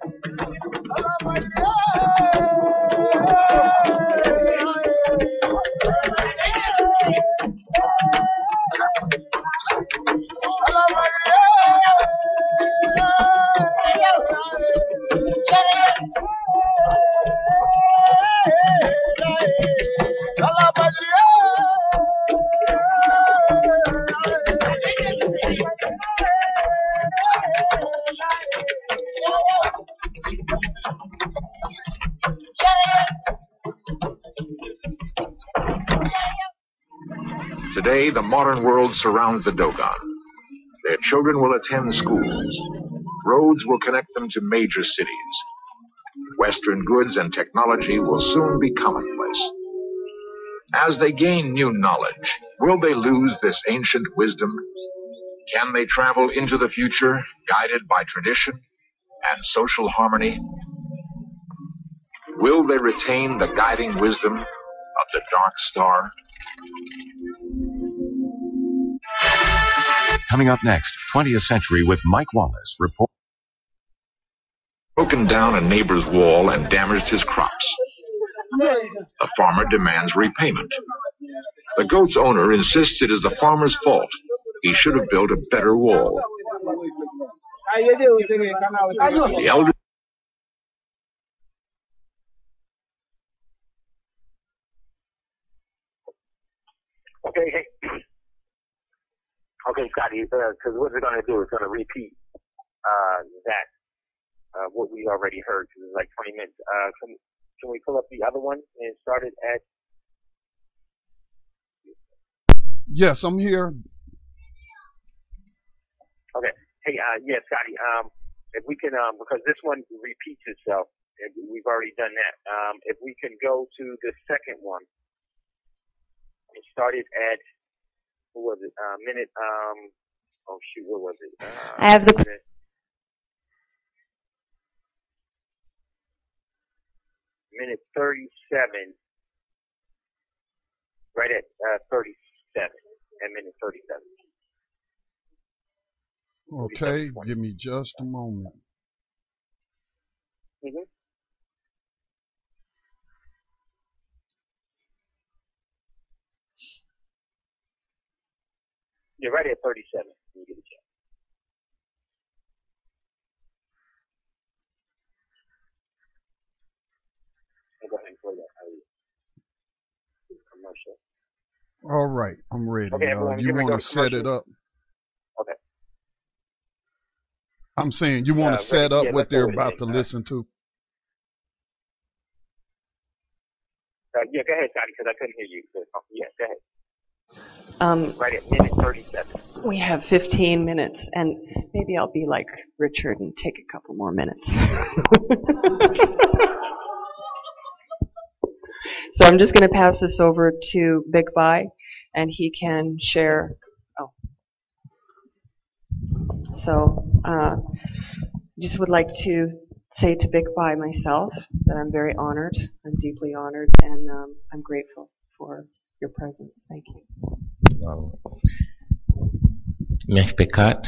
Today, the modern world surrounds the Dogon. Their children will attend schools. Roads will connect them to major cities. Western goods and technology will soon be commonplace. As they gain new knowledge, will they lose this ancient wisdom? Can they travel into the future, guided by tradition and social harmony? Will they retain the guiding wisdom of the dark star? Coming up next, twentieth Century with Mike Wallace. Report. Broken down a neighbor's wall and damaged his crops. The farmer demands repayment. The goat's owner insists it is the farmer's fault. He should have built a better wall. The elder Okay, hey. Okay, Scotty, because uh, what we're going to do is going to repeat uh, that, uh, what we already heard, because it's like twenty minutes. Uh, can, can we pull up the other one and start it at? Yes, I'm here. Okay. Hey, uh, yeah, Scotty, um, if we can, um, because this one repeats itself, and we've already done that. Um, if we can go to the second one. It started at, what was it, uh, minute, um, Oh shoot, what was it? Uh, I have the. Minute thirty-seven. Right at uh, thirty-seven. At minute thirty-seven. Okay, give me just a moment. Mm-hmm. You're right at thirty-seven. You get a chance. I'll go ahead and play that. Commercial. All right, I'm ready. Okay, uh, everyone, you want to set it up? Okay. I'm saying you want to uh, set right, up yeah, what they're about it. to uh, listen to. Uh, yeah, go ahead, Tony, because I couldn't hear you. Yeah, go ahead. Um, right at minute thirty-seven. We have fifteen minutes, and maybe I'll be like Richard and take a couple more minutes. So I'm just going to pass this over to Big Bye, and he can share. Oh, so uh, just would like to say to Big Bye myself that I'm very honored. I'm deeply honored, and um, I'm grateful for your presence. Thank you. Wow. Mech Pekat.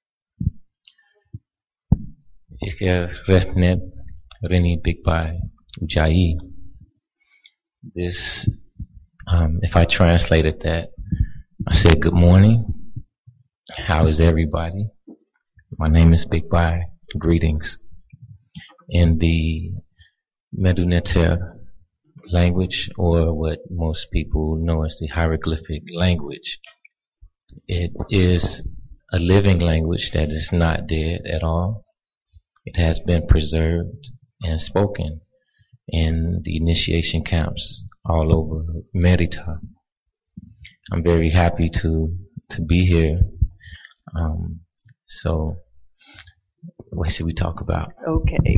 Ik recht net Rini Big Bye Ujai. This, um, if I translated that, I said, good morning. How is everybody? My name is Big Bye. Greetings. In the Meduneter language, or what most people know as the hieroglyphic language, it is a living language that is not dead at all. It has been preserved and spoken in the initiation camps all over Merita. I'm very happy to to be here. Um, so, what should we talk about? Okay.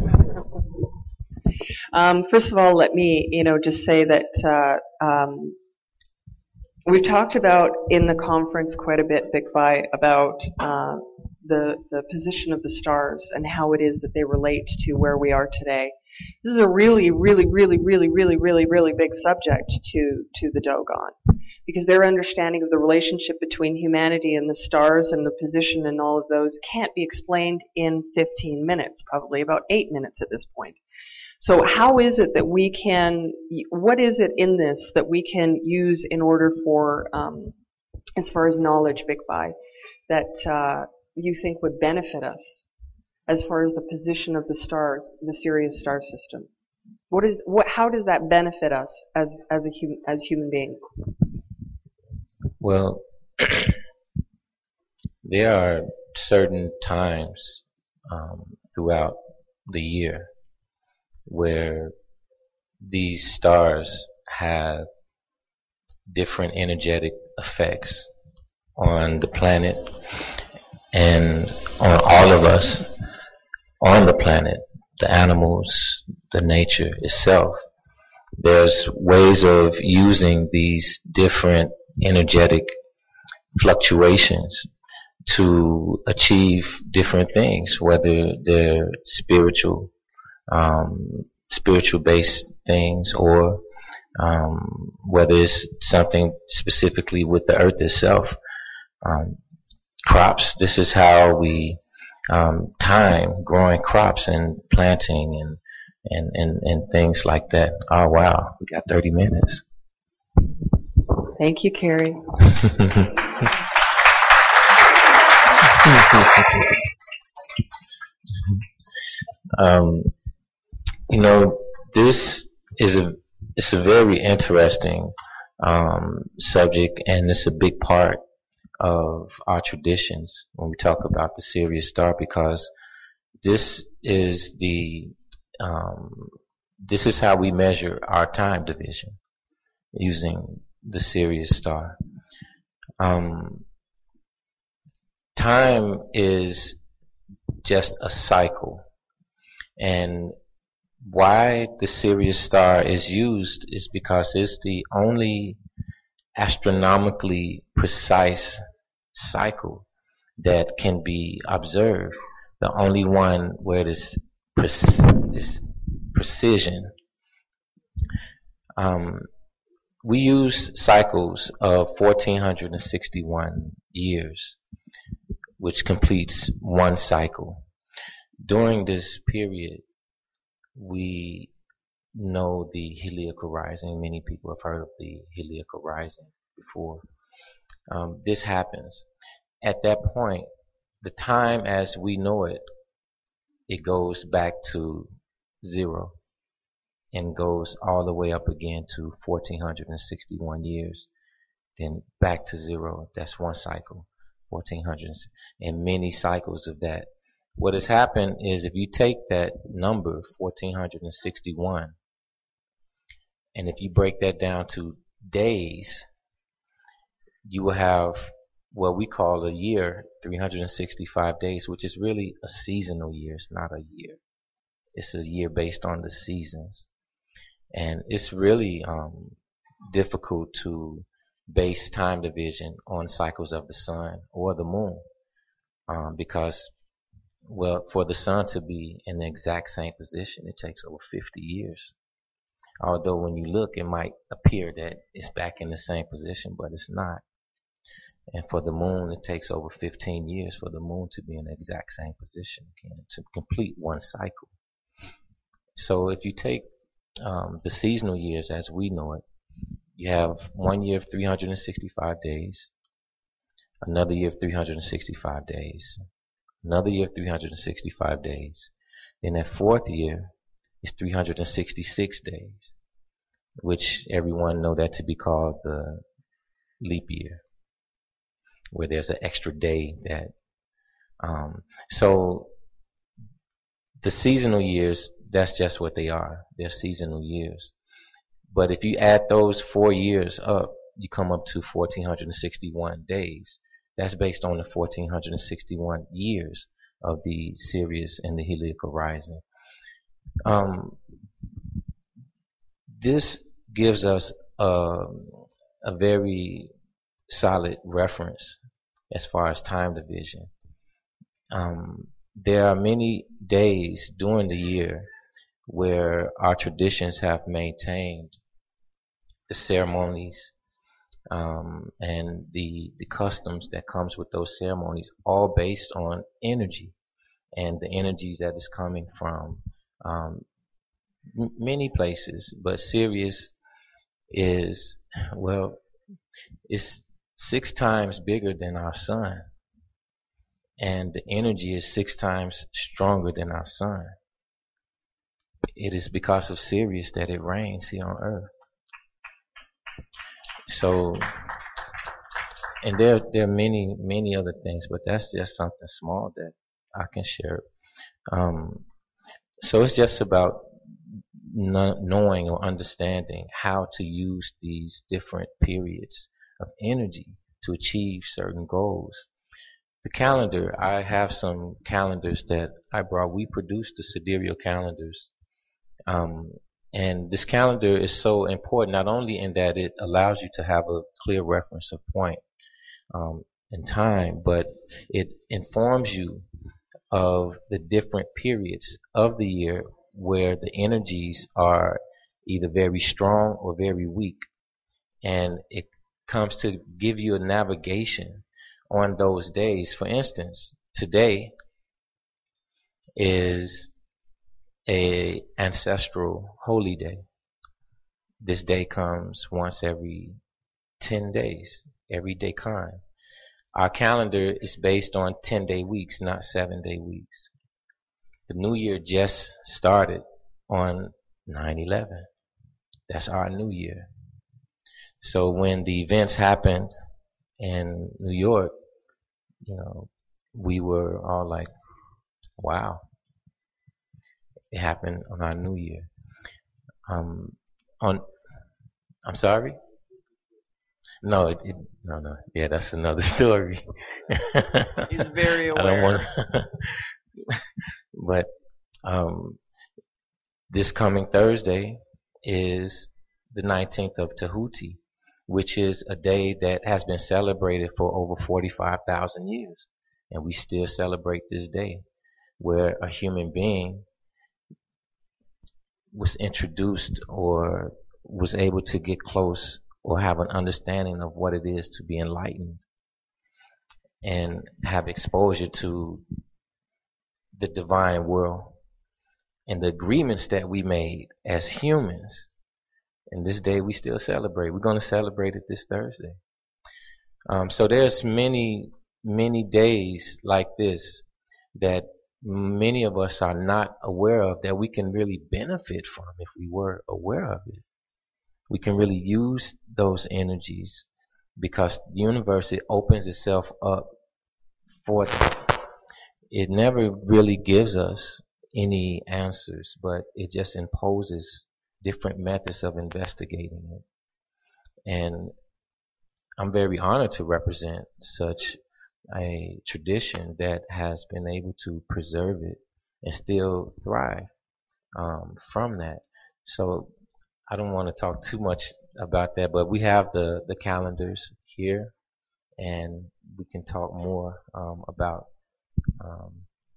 um, first of all, let me, you know, just say that uh, um, we've talked about in the conference quite a bit, Big Bye, about uh, the the position of the stars and how it is that they relate to where we are today. This is a really, really, really, really, really, really, really big subject to, to the Dogon, because their understanding of the relationship between humanity and the stars and the position and all of those can't be explained in fifteen minutes, probably about eight minutes at this point. So how is it that we can, what is it in this that we can use in order for, um, as far as knowledge, Big Bye, that uh, you think would benefit us? As far as the position of the stars, the Sirius star system, what is what? How does that benefit us as as a hum, as human beings? Well, there are certain times um, throughout the year where these stars have different energetic effects on the planet and on all of us on the planet, the animals, the nature itself. There's ways of using these different energetic fluctuations to achieve different things, whether they're spiritual, um, spiritual-based things, or um, whether it's something specifically with the earth itself. Um, crops, this is how we um, time growing crops and planting and, and, and, and things like that. Oh, wow, we got thirty minutes. Thank you, Carrie. um, you know, this is a it's a very interesting um, subject, and it's a big part of our traditions when we talk about the Sirius star, because this is the um, this is how we measure our time division using the Sirius star. Um, time is just a cycle, and why the Sirius star is used is because it's the only astronomically precise cycle that can be observed. The only one where this, pre- this precision. Um, we use cycles of one thousand four hundred sixty-one years, which completes one cycle. During this period, we know the heliacal rising. Many people have heard of the heliacal rising before. Um, this happens. At that point, the time as we know it, it goes back to zero and goes all the way up again to one thousand four hundred sixty-one years, then back to zero. That's one cycle, fourteen hundred, and many cycles of that. What has happened is if you take that number, one thousand four hundred sixty-one, and if you break that down to days, you will have what we call a year, three hundred sixty-five days, which is really a seasonal year. It's not a year. It's a year based on the seasons. And it's really um, difficult to base time division on cycles of the sun or the moon um, because, well, for the sun to be in the exact same position, it takes over fifty years. Although when you look, it might appear that it's back in the same position, but it's not. And for the moon, it takes over fifteen years for the moon to be in the exact same position again, to complete one cycle. So if you take um, the seasonal years as we know it, you have one year of three hundred sixty-five days, another year of three hundred sixty-five days, another year of three hundred sixty-five days. Then that fourth year is three hundred sixty-six days, which everyone know that to be called the leap year, where there's an extra day that. Um, so the seasonal years, that's just what they are. They're seasonal years. But if you add those four years up, you come up to one thousand four hundred sixty-one days. That's based on the one thousand four hundred sixty-one years of the Sirius and the heliacal rising. Um, this gives us a, a very solid reference as far as time division. Um, there are many days during the year where our traditions have maintained the ceremonies um, and the the customs that comes with those ceremonies, all based on energy and the energies that is coming from um, m- many places. But Sirius is, well, it's six times bigger than our sun, and the energy is six times stronger than our sun. It is because of Sirius that it rains here on Earth. So, and there, there are many, many other things, but that's just something small that I can share. Um, so it's just about kn- knowing or understanding how to use these different periods of energy to achieve certain goals. The calendar, I have some calendars that I brought. We produced the sidereal calendars. Um, and this calendar is so important, not only in that it allows you to have a clear reference of point um, in time, but it informs you of the different periods of the year where the energies are either very strong or very weak. And it comes to give you a navigation on those days. For instance, today is a ancestral holy day. This day comes once every ten days, every Decan. Our calendar is based on ten day weeks, not seven day weeks. The new year just started on nine eleven. That's our new year. So when the events happened in New York, you know, we were all like, wow. It happened on our new year. Um, on, I'm sorry? No, it, it, no, no. Yeah, that's another story. He's very aware. I don't want to. But um, this coming Thursday is the nineteenth of Tahuti, which is a day that has been celebrated for over forty-five thousand years. And we still celebrate this day where a human being was introduced or was able to get close or have an understanding of what it is to be enlightened and have exposure to the divine world and the agreements that we made as humans. And this day we still celebrate. We're going to celebrate it this Thursday. Um, so there's many, many days like this that many of us are not aware of that we can really benefit from if we were aware of it. We can really use those energies because the universe, it opens itself up for them. It never really gives us any answers, but it just imposes different methods of investigating it. And I'm very honored to represent such a tradition that has been able to preserve it and still thrive um, from that. So I don't want to talk too much about that, but we have the, the calendars here, and we can talk more um, about um,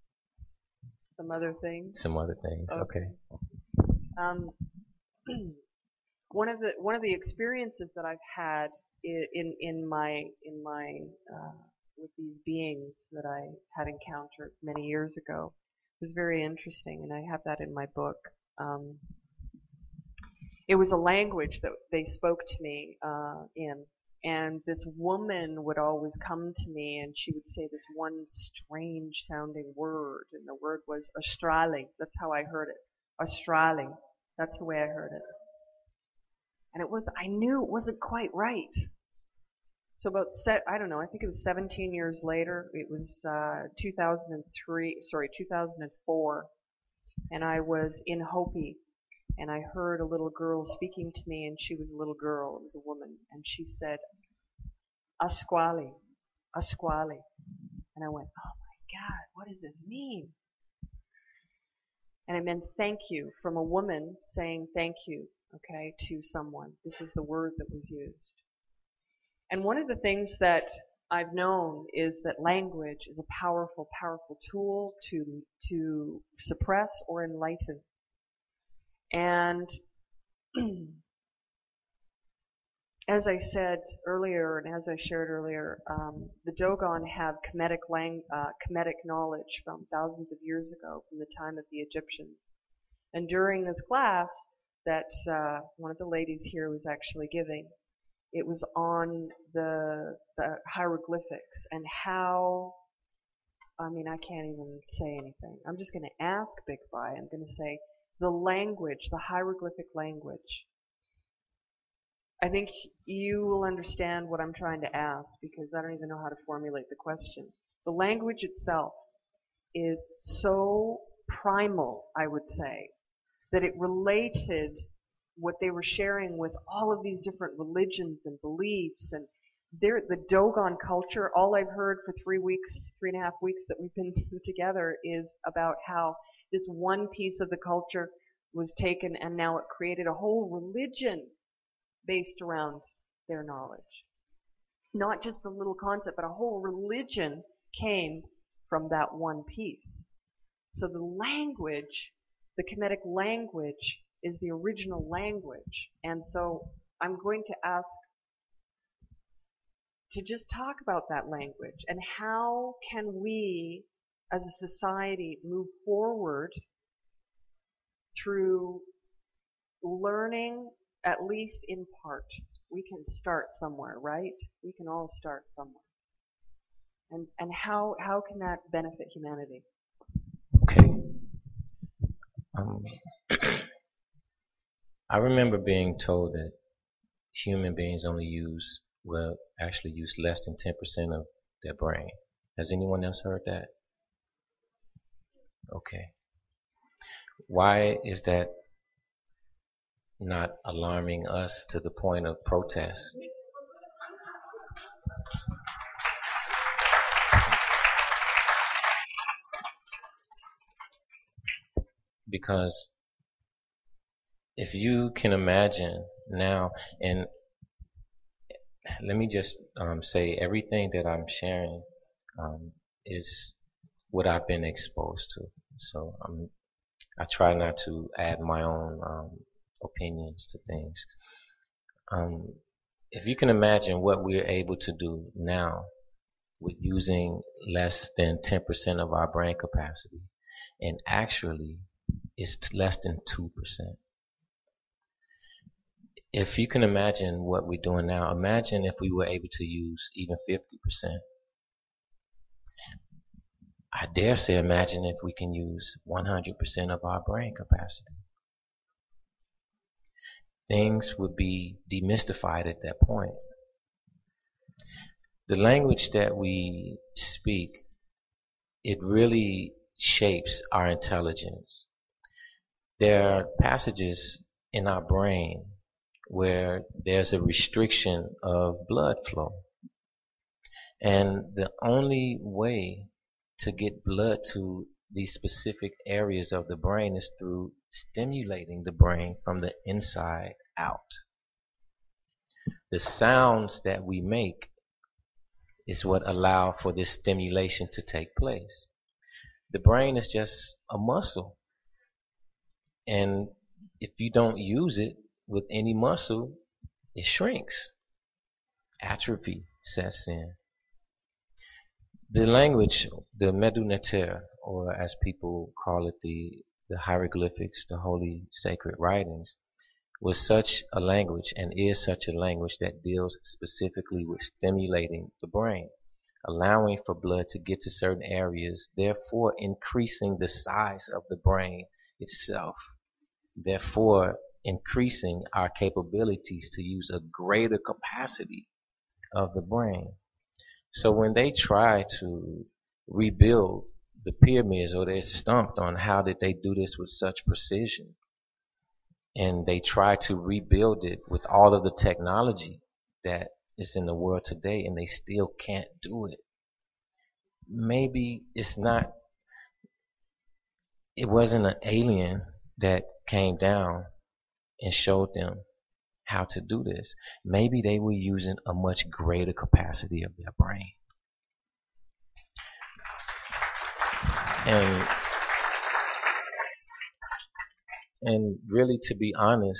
some other things. Some other things. Okay. okay. Um, one of the one of the experiences that I've had in in, in my in my uh, with these beings that I had encountered many years ago was very interesting, and I have that in my book. Um, it was a language that they spoke to me uh, in, and this woman would always come to me, and she would say this one strange sounding word, and the word was Australi. That's how I heard it. Australi. That's the way I heard it. And it was, I knew it wasn't quite right. So about, set, I don't know, I think it was seventeen years later, it was uh, two thousand three, sorry, two thousand four, and I was in Hopi, and I heard a little girl speaking to me, and she was a little girl, it was a woman, and she said, Asquali, Asquali. And I went, oh my God, what does this mean? And it meant thank you, from a woman saying thank you, okay, to someone. This is the word that was used. And one of the things that I've known is that language is a powerful, powerful tool to to suppress or enlighten. And as I said earlier, and as I shared earlier, um, the Dogon have Kemetic, lang uh, Kemetic knowledge from thousands of years ago, from the time of the Egyptians. And during this class that uh, one of the ladies here was actually giving, it was on the, the hieroglyphics and how, I mean, I can't even say anything. I'm just going to ask Big Fi. I'm going to say the language, the hieroglyphic language. I think you will understand what I'm trying to ask because I don't even know how to formulate the question. The language itself is so primal, I would say, that it related what they were sharing with all of these different religions and beliefs. And the Dogon culture, all I've heard for three weeks, three and a half weeks that we've been together is about how this one piece of the culture was taken and now it created a whole religion based around their knowledge. Not just a little concept, but a whole religion came from that one piece. So the language, the Kemetic language, is the original language. And so I'm going to ask to just talk about that language and how can we as a society move forward through learning, at least in part. We can start somewhere, right? We can all start somewhere. And and how how can that benefit humanity? Okay. Um, I remember being told that human beings only use, well, actually use less than ten percent of their brain. Has anyone else heard that? Okay. Why is that not alarming us to the point of protest? Because if you can imagine now, and let me just um, say everything that I'm sharing, um, is what I've been exposed to. So I'm, I try not to add my own um, opinions to things. Um, if you can imagine what we're able to do now with using less than ten percent of our brain capacity, and actually it's less than two percent. If you can imagine what we're doing now, imagine if we were able to use even fifty percent. I dare say imagine if we can use one hundred percent of our brain capacity. Things would be demystified at that point. The language that we speak, it really shapes our intelligence. There are passages in our brain where there's a restriction of blood flow. And the only way to get blood to these specific areas of the brain is through stimulating the brain from the inside out. The sounds that we make is what allow for this stimulation to take place. The brain is just a muscle. And if you don't use it with any muscle, it shrinks. Atrophy sets in. The language, the Medu-Neter, or as people call it, the, the hieroglyphics, the holy sacred writings, was such a language and is such a language that deals specifically with stimulating the brain, allowing for blood to get to certain areas, therefore increasing the size of the brain itself, therefore increasing our capabilities to use a greater capacity of the brain. So when they try to rebuild the pyramids, or they're stumped on how did they do this with such precision, and they try to rebuild it with all of the technology that is in the world today, and they still can't do it. Maybe it's not, it wasn't an alien that came down and showed them how to do this. Maybe they were using a much greater capacity of their brain. And and really, to be honest,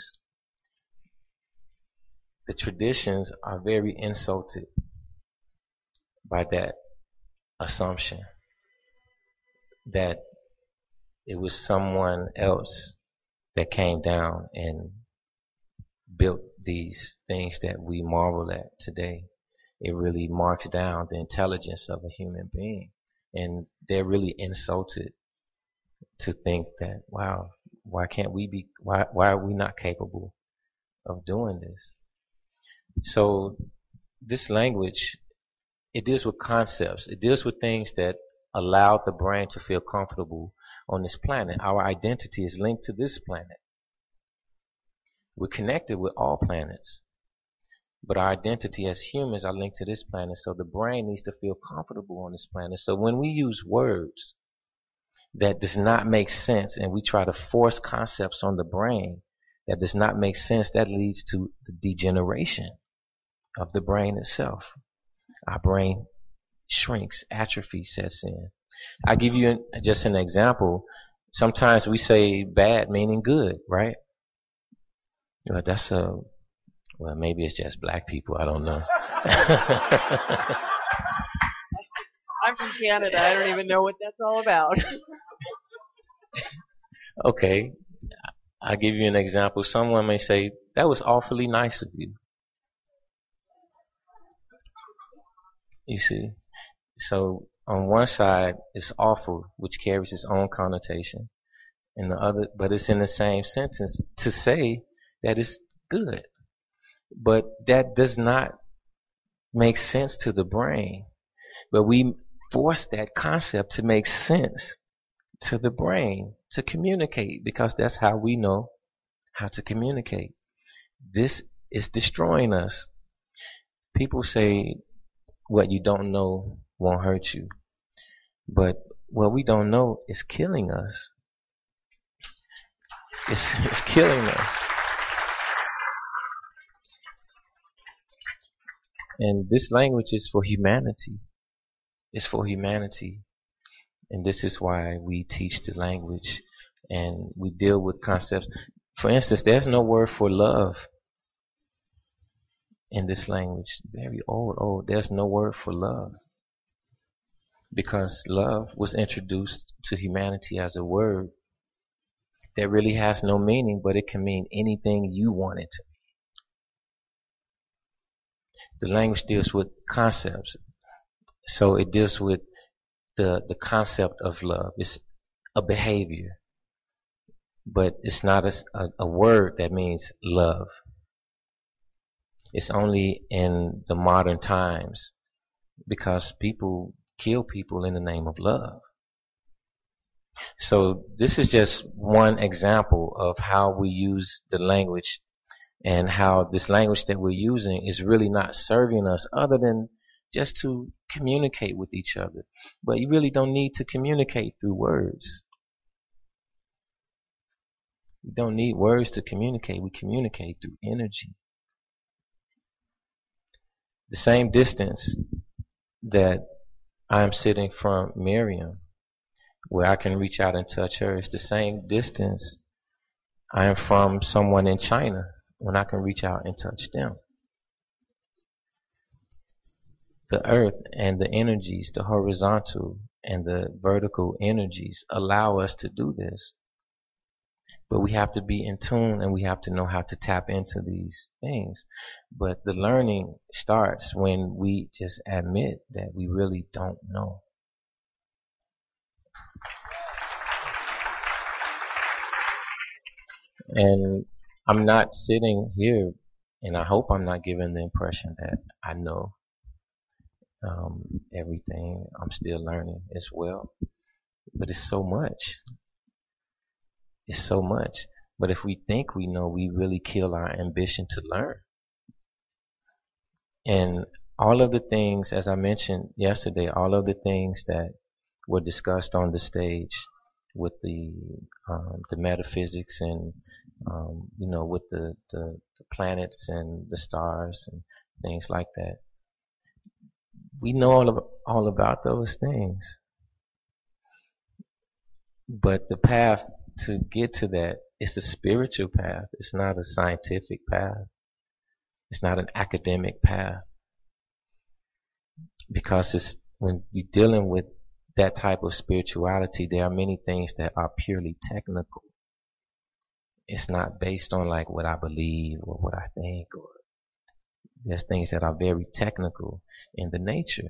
the traditions are very insulted by that assumption that it was someone else that came down and built these things that we marvel at today. It really marks down the intelligence of a human being. And they're really insulted to think that, wow, why can't we be, why, why are we not capable of doing this? So this language, it deals with concepts. It deals with things that allow the brain to feel comfortable on this planet. Our identity is linked to this planet. We're connected with all planets, but our identity as humans are linked to this planet, so the brain needs to feel comfortable on this planet. So when we use words that does not make sense and we try to force concepts on the brain that does not make sense, that leads to the degeneration of the brain itself. Our brain shrinks, atrophy sets in. I'll give you an, just an example. Sometimes we say bad meaning good, right? Well, that's a, well, maybe it's just black people, I don't know. I'm from Canada, I don't even know what that's all about. Okay, I'll give you an example. Someone may say, that was awfully nice of you. You see? So on one side, it's awful, which carries its own connotation. And the other, but it's in the same sentence to say that it's good. But that does not make sense to the brain. But we force that concept to make sense to the brain to communicate, because that's how we know how to communicate. This is destroying us. People say what you don't know won't hurt you, but what we don't know is killing us. It's, it's killing us. And this language is for humanity. It's for humanity. And this is why we teach the language and we deal with concepts. For instance, there's no word for love in this language. Very old, old. There's no word for love. Because love was introduced to humanity as a word that really has no meaning, but it can mean anything you want it to mean. The language deals with concepts. So it deals with the, the concept of love. It's a behavior. But it's not a, a, a word that means love. It's only in the modern times because people kill people in the name of love. So this is just one example of how we use the language and how this language that we're using is really not serving us other than just to communicate with each other. But you really don't need to communicate through words. We don't need words to communicate. We communicate through energy. The same distance that I'm sitting from Miriam, where I can reach out and touch her, is the same distance I am from someone in China when I can reach out and touch them. The earth and the energies, the horizontal and the vertical energies, allow us to do this. But we have to be in tune and we have to know how to tap into these things. But the learning starts when we just admit that we really don't know. And I'm not sitting here, and I hope I'm not giving the impression that I know um, everything. I'm still learning as well. But it's so much. It's so much. But if we think we know, we really kill our ambition to learn. And all of the things, as I mentioned yesterday, all of the things that were discussed on the stage with the um, the metaphysics and um, you know, with the, the the planets and the stars and things like that, we know all of, all about those things. But the path to get to that is a spiritual path. It's not a scientific path. It's not an academic path. Because it's, when you're dealing with that type of spirituality, there are many things that are purely technical. It's not based on like what I believe or what I think, or there's things that are very technical in the nature.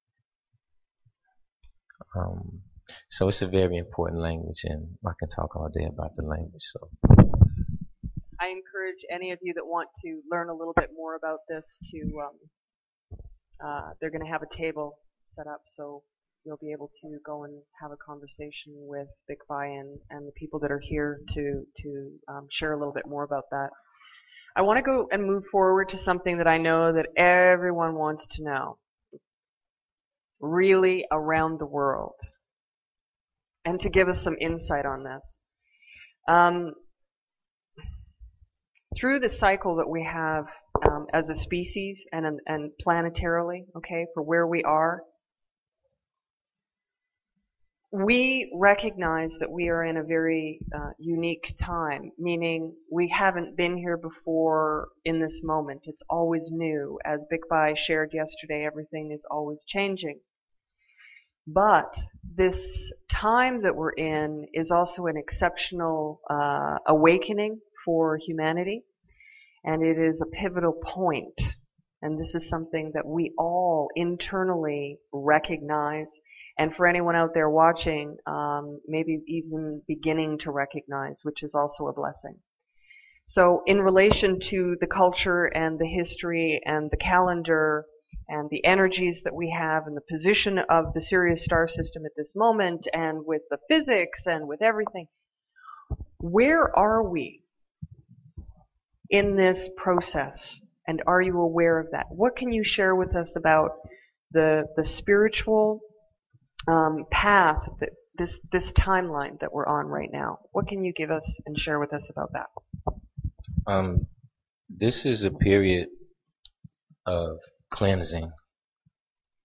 Um, so it's a very important language, and I can talk all day about the language. So I encourage any of you that want to learn a little bit more about this to, um, uh, they're going to have a table set up, so you'll be able to go and have a conversation with Big Phi and, and the people that are here to, to um, share a little bit more about that. I want to go and move forward to something that I know that everyone wants to know, really around the world, and to give us some insight on this. Um, through the cycle that we have um, as a species and, and planetarily, okay, for where we are, we recognize that we are in a very uh, unique time, meaning we haven't been here before in this moment. It's always new. As Big Phi shared yesterday, everything is always changing. But this time that we're in is also an exceptional uh, awakening for humanity, and it is a pivotal point. And this is something that we all internally recognize. And for anyone out there watching, um, maybe even beginning to recognize, which is also a blessing. So in relation to the culture and the history and the calendar and the energies that we have and the position of the Sirius star system at this moment and with the physics and with everything, where are we in this process? And are you aware of that? What can you share with us about the, the spiritual Um, path, that this this timeline that we're on right now? What can you give us and share with us about that? Um, this is a period of cleansing.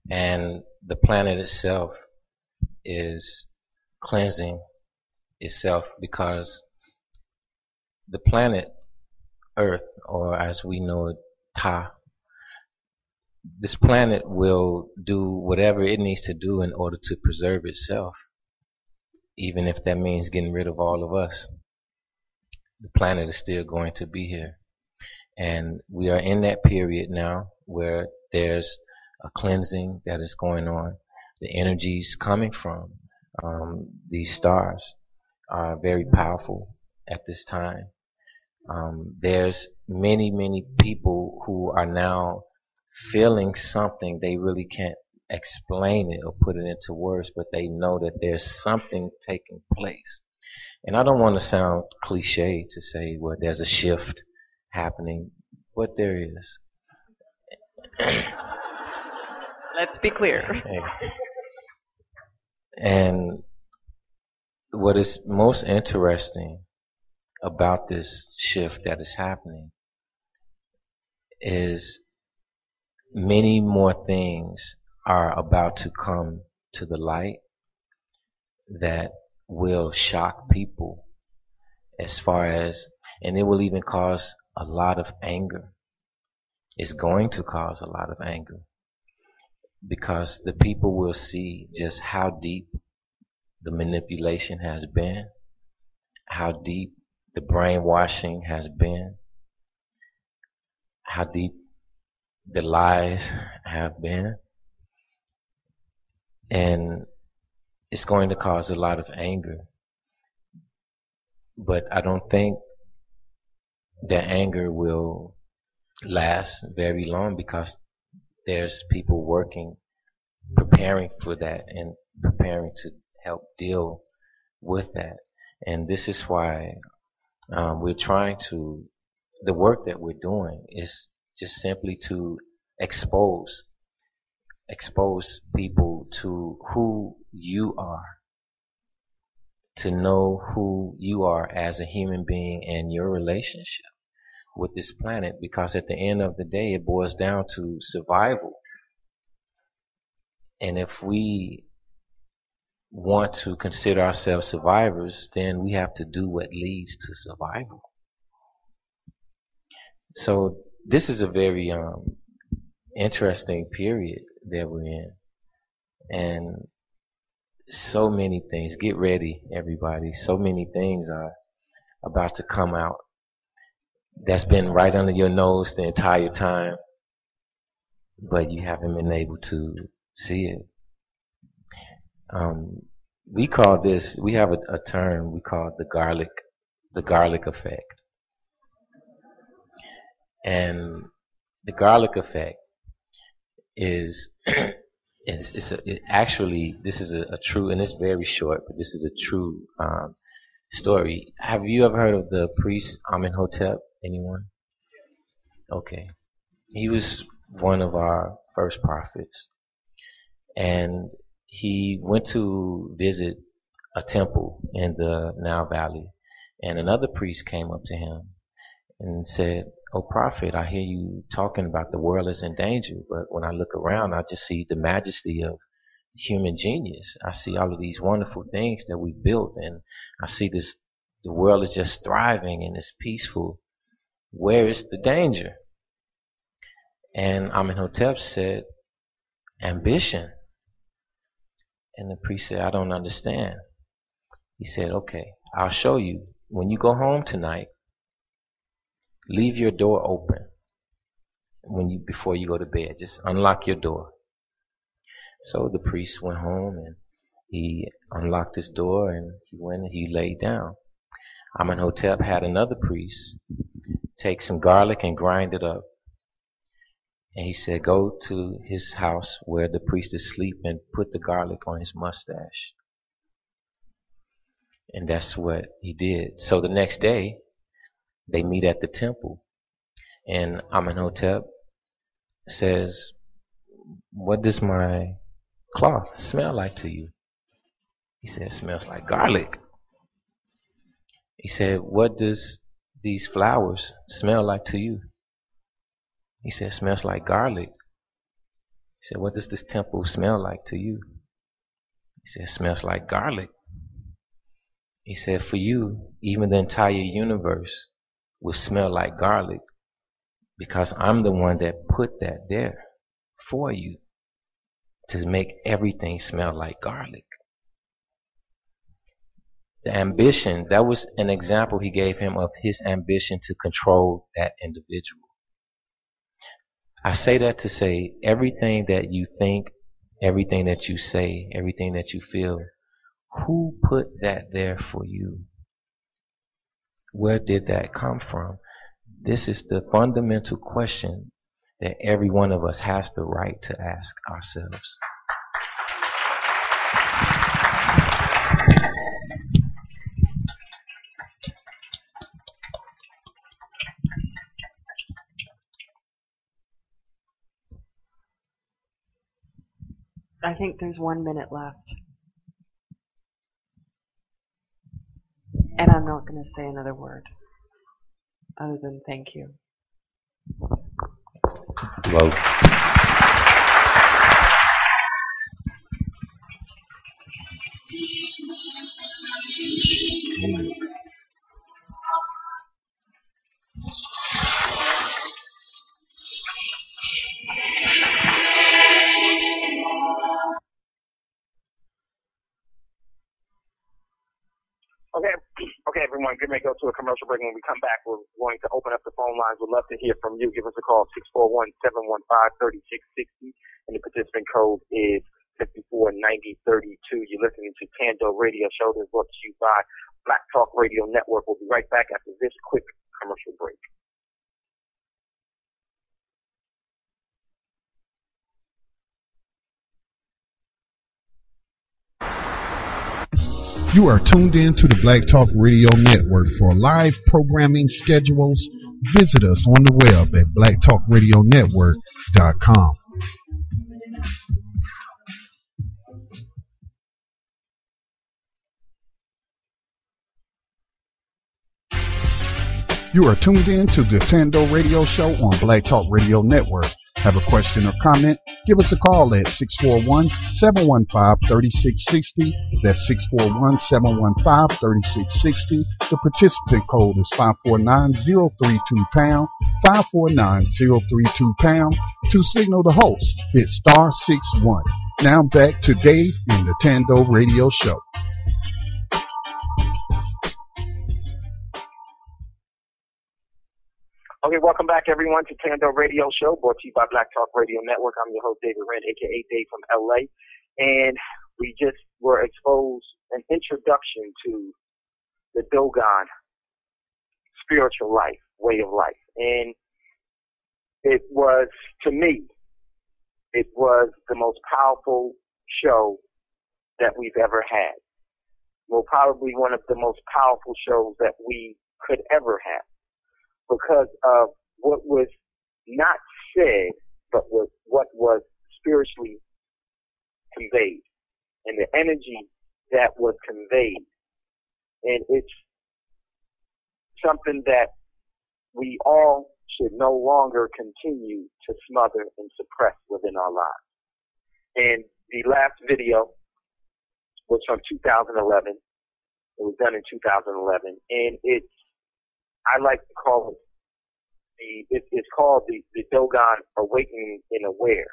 And the planet itself is cleansing itself because the planet Earth, or as we know it, Ta, this planet will do whatever it needs to do in order to preserve itself, even if that means getting rid of all of us. The planet is still going to be here. And we are in that period now where there's a cleansing that is going on. The energies coming from um, these stars are very powerful at this time. Um, there's many, many people who are now feeling something. They really can't explain it or put it into words, but they know that there's something taking place. And I don't want to sound cliche to say, well, there's a shift happening, but there is. Let's be clear. And what is most interesting about this shift that is happening is many more things are about to come to the light that will shock people, as far as, and it will even cause a lot of anger. It's going to cause a lot of anger because the people will see just how deep the manipulation has been, how deep the brainwashing has been, how deep the lies have been, and it's going to cause a lot of anger. But I don't think that anger will last very long because there's people working, preparing for that and preparing to help deal with that. And this is why um, we're trying to, the work that we're doing is just simply to expose, expose people to who you are, to know who you are as a human being and your relationship with this planet, because at the end of the day it boils down to survival. And if we want to consider ourselves survivors, then we have to do what leads to survival. So this is a very um, interesting period that we're in, and so many things. Get ready, everybody. So many things are about to come out that's been right under your nose the entire time, but you haven't been able to see it. Um, we call this, we have a, a term we call the garlic, the garlic effect. And the garlic effect is, is, is a, it actually, this is a, a true, and it's very short, but this is a true um, story. Have you ever heard of the priest Amenhotep? Anyone? Okay. He was one of our first prophets. And he went to visit a temple in the Nile Valley. And another priest came up to him and said, "Oh, prophet, I hear you talking about the world is in danger, but when I look around, I just see the majesty of human genius. I see all of these wonderful things that we built, and I see this, the world is just thriving and it's peaceful. Where is the danger?" And Amenhotep said, "Ambition." And the priest said, "I don't understand." He said, "Okay, I'll show you. When you go home tonight, leave your door open when you before you go to bed. Just unlock your door." So the priest went home and he unlocked his door and he went and he laid down. Amenhotep had another priest take some garlic and grind it up. And he said, "Go to his house where the priest is asleep and put the garlic on his mustache." And that's what he did. So the next day, they meet at the temple. And Amenhotep says, "What does my cloth smell like to you?" He said, "It smells like garlic." He said, "What does these flowers smell like to you?" He said, "It smells like garlic." He said, what does this temple smell like to you? He said, it smells like garlic. He said, for you, even the entire universe will smell like garlic because I'm the one that put that there for you to make everything smell like garlic. The ambition, that was an example he gave him of his ambition to control that individual. I say that to say everything that you think, everything that you say, everything that you feel, who put that there for you? Where did that come from? This is the fundamental question that every one of us has the right to ask ourselves. I think there's one minute left. And I'm not going to say another word other than thank you. Well, Okay, okay, everyone, get ready to go to a commercial break. When we come back, we're going to open up the phone lines. We'd love to hear from you. Give us a call, six four one, seven one five, three six six zero, and the participant code is fifty-four ninety thirty-two. You're listening to Tando Radio Show that's brought to you by Black Talk Radio Network. We'll be right back after this quick commercial break. You are tuned in to the Black Talk Radio Network. For live programming schedules, visit us on the web at black talk radio network dot com. You are tuned in to the Tando Radio Show on Black Talk Radio Network. Have a question or comment? Give us a call at six four one, seven one five, three six six zero. That's six four one, seven one five, three six six zero. The participant code is five four nine zero three two pound, five four nine zero three two pound. To signal the host, hit star six one. Now back to Dave in the Tando Radio Show. Okay, welcome back, everyone, to Tando Radio Show, brought to you by Black Talk Radio Network. I'm your host, David Wren, a k a. Dave from L A. And we just were exposed an introduction to the Dogon spiritual life, way of life. And it was, to me, it was the most powerful show that we've ever had. Well, probably one of the most powerful shows that we could ever have, because of what was not said, but was, what was spiritually conveyed, and the energy that was conveyed. And it's something that we all should no longer continue to smother and suppress within our lives. And the last video was from two thousand eleven. It was done in two thousand eleven, and it's, I like to call it the, it, it's called the, the Dogon Awakening in Aware.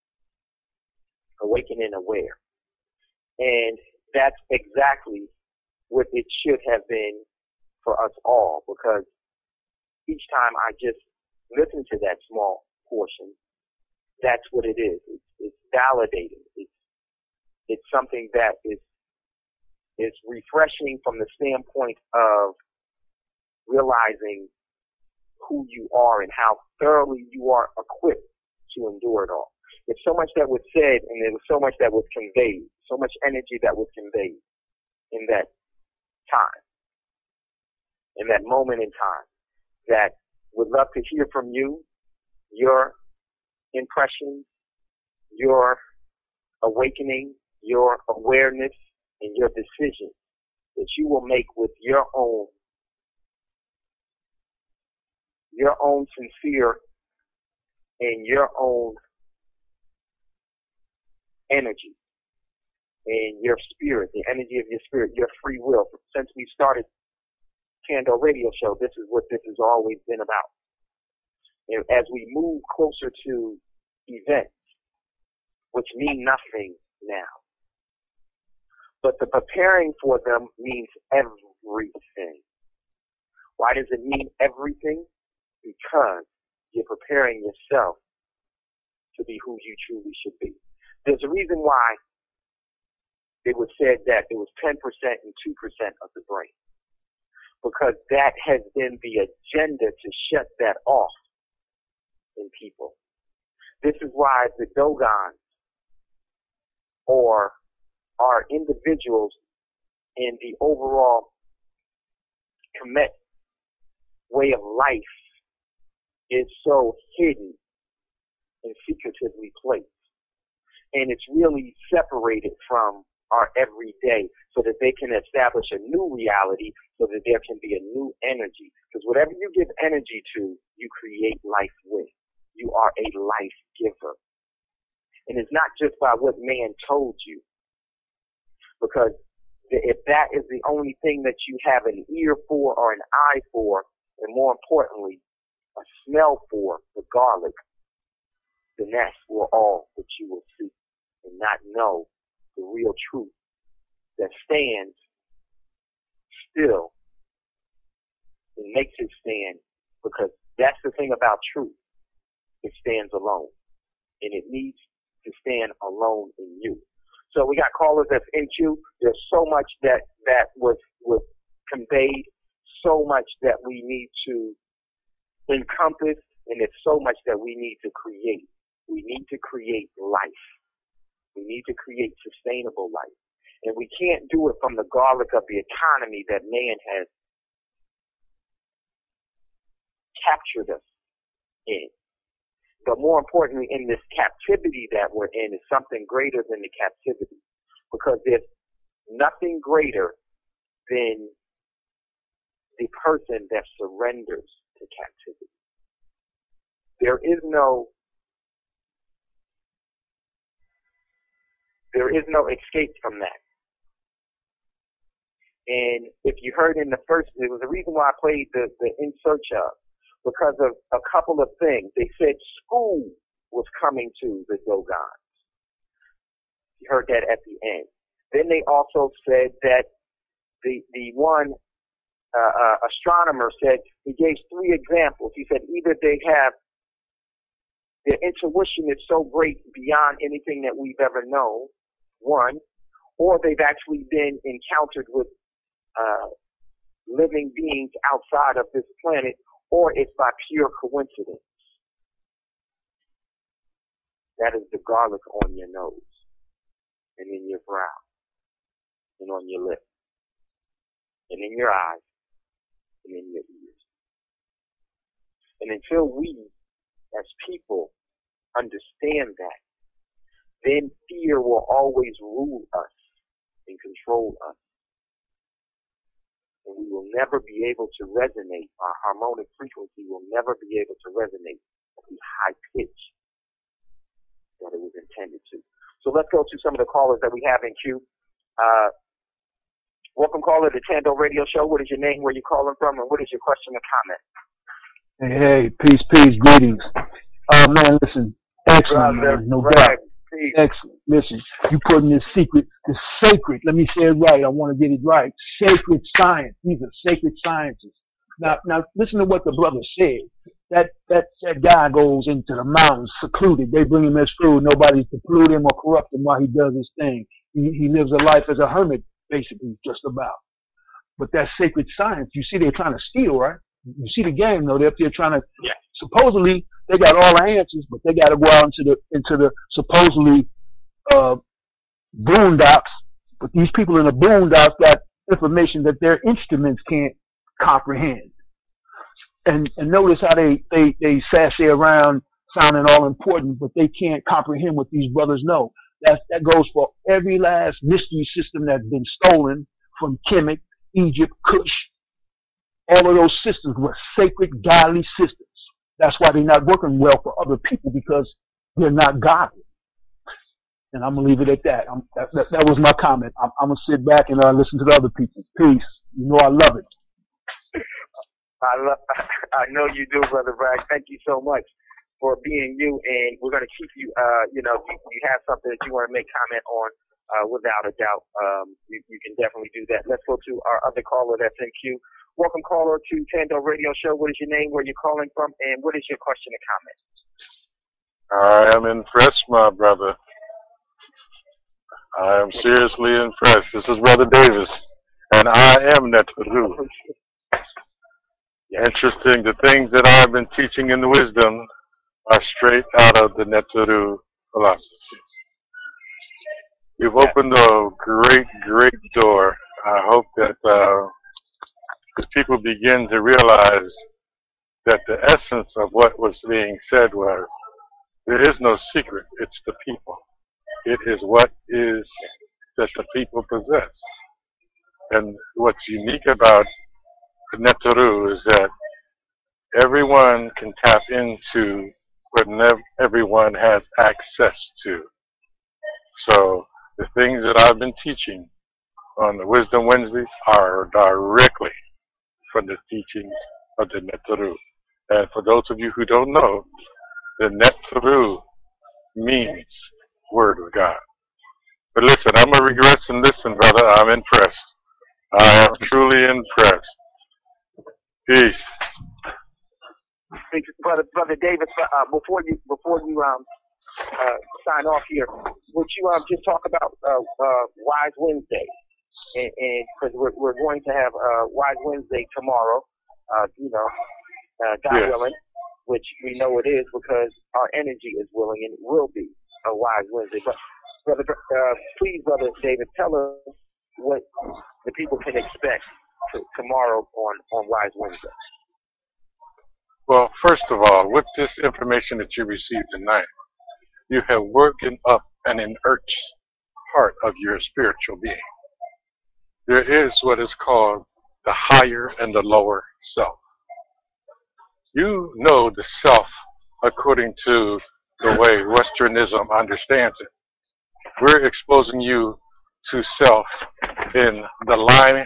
Awakening Aware. And that's exactly what it should have been for us all, because each time I just listen to that small portion, that's what it is. It's, it's validating. It's, it's something that is, is refreshing from the standpoint of realizing who you are and how thoroughly you are equipped to endure it all. There's so much that was said, and there was so much that was conveyed, so much energy that was conveyed in that time, in that moment in time, that would love to hear from you, your impressions, your awakening, your awareness, and your decisions that you will make with your own your own sincere and your own energy and your spirit, the energy of your spirit, your free will. Since we started Candle Radio Show, this is what this has always been about. And as we move closer to events, which mean nothing now, but the preparing for them means everything. Why does it mean everything? Because you're preparing yourself to be who you truly should be. There's a reason why it was said that it was ten percent and two percent of the brain. Because that has been the agenda to shut that off in people. This is why the Dogons or are individuals in the overall Kemet way of life is so hidden and secretively placed. And it's really separated from our everyday so that they can establish a new reality so that there can be a new energy. Because whatever you give energy to, you create life with. You are a life giver. And it's not just by what man told you. Because if that is the only thing that you have an ear for or an eye for, and more importantly, a smell for, the garlic, then that's for all that you will see and not know the real truth that stands still and makes it stand, because that's the thing about truth. It stands alone, and it needs to stand alone in you. So we got callers that's in queue. There's so much that, that was, was conveyed, so much that we need to encompass, and there's so much that we need to create. We need to create life. We need to create sustainable life. And we can't do it from the garlic of the economy that man has captured us in. But more importantly, in this captivity that we're in is something greater than the captivity. Because there's nothing greater than the person that surrenders to captivity. There is no There is no escape from that. And if you heard in the first, there was a reason why I played the, the In Search Of, because of a couple of things. They said school was coming to the Dogons. You heard that at the end. Then they also said that the the one uh, uh, astronomer said, he gave three examples. He said either they have, their intuition is so great beyond anything that we've ever known, one, or they've actually been encountered with uh, living beings outside of this planet, or it's by pure coincidence. That is the garlic on your nose, and in your brow, and on your lips, and in your eyes, and in your ears. And until we, as people, understand that, then fear will always rule us and control us. And we will never be able to resonate. Our harmonic frequency will never be able to resonate at the high pitch that it was intended to. So let's go to some of the callers that we have in queue. Uh, welcome, caller, to Tando Radio Show. What is your name, where you calling from, and what is your question or comment? Hey, hey, peace, peace, greetings. Uh, man, listen, excellent, man, no doubt. Excellent. Listen, you putting this secret, this sacred, let me say it right, I want to get it right, sacred science. These are sacred sciences. Now, now listen to what the brother said. That, that, that guy goes into the mountains, secluded. They bring him his food. Nobody's to pollute him or corrupt him while he does his thing. He, he lives a life as a hermit, basically, just about. But that sacred science, you see they're trying to steal, right? You see the game, though. They're up there trying to, yeah. Supposedly, they got all the answers, but they got to go out into the, into the supposedly, uh, boondocks. But these people in the boondocks got information that their instruments can't comprehend. And, and notice how they, they, they sassy around sounding all important, but they can't comprehend what these brothers know. That, that goes for every last mystery system that's been stolen from Kemet, Egypt, Kush. All of those systems were sacred, godly systems. That's why they're not working well for other people, because they're not godly. And I'm going to leave it at that. I'm, that, that. That was my comment. I'm, I'm going to sit back and uh, listen to the other people. Peace. You know I love it. I, love, I know you do, Brother Bragg. Thank you so much for being you. And we're going to keep you, uh, you know, if you, you have something that you want to make comment on, uh, without a doubt, um, you, you can definitely do that. Let's go to our other caller that's in queue. Welcome, caller, to Tando Radio Show. What is your name, where you're calling from, and what is your question or comment? I am impressed, my brother. I am seriously impressed. This is Brother Davis, and I am Neteru. Interesting, the things that I've been teaching in the wisdom are straight out of the Neteru philosophy. You've opened a great, great door. I hope that uh, the people begin to realize that the essence of what was being said was, there is no secret, it's the people. It is what is that the people possess. And what's unique about Neteru is that everyone can tap into what nev- everyone has access to. So the things that I've been teaching on the Wisdom Wednesdays are directly from the teachings of the Neteru. And for those of you who don't know, the Neteru means Word of God. But listen, I'm going to regress and listen, brother. I'm impressed. I am truly impressed. Peace. Thank you, brother, brother Davis. Uh, before you, before you um uh, sign off here, would you um just talk about uh, uh, Wise Wednesday, and because we're we're going to have uh, Wise Wednesday tomorrow, uh, you know, uh, God yes. willing, which we know it is because our energy is willing, and it will be a Wise Wednesday. But brother, uh, please, brother David, tell us what the people can expect to, tomorrow on on Wise Wednesday. Well, first of all, with this information that you received tonight, you have woken up an inert part of your spiritual being. There is what is called the higher and the lower self. You know the self according to the way Westernism understands it. We're exposing you to self in the limelight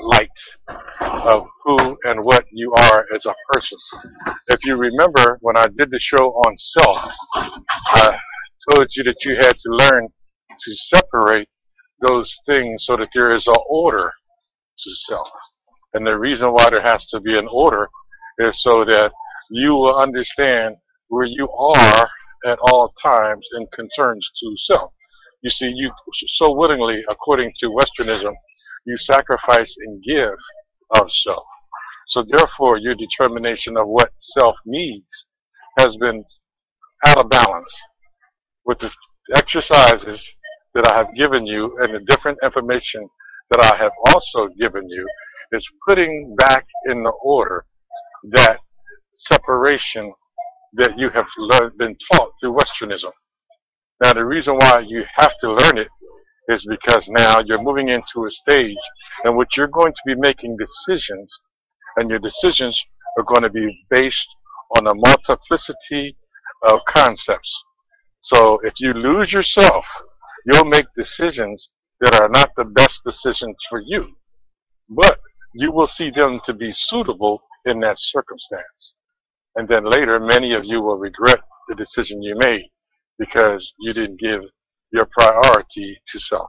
of who and what you are as a person. If you remember when I did the show on self, I told you that you had to learn to separate those things so that there is an order to self. And the reason why there has to be an order is so that you will understand where you are at all times in concerns to self. You see, you so willingly, according to Westernism, you sacrifice and give of self. So therefore, your determination of what self needs has been out of balance. With the exercises that I have given you and the different information that I have also given you, is putting back in the order that separation that you have learned, been taught through Westernism. Now, the reason why you have to learn it is because now you're moving into a stage in which you're going to be making decisions, and your decisions are going to be based on a multiplicity of concepts. So if you lose yourself, you'll make decisions that are not the best decisions for you, but you will see them to be suitable in that circumstance. And then later, many of you will regret the decision you made because you didn't give your priority to self.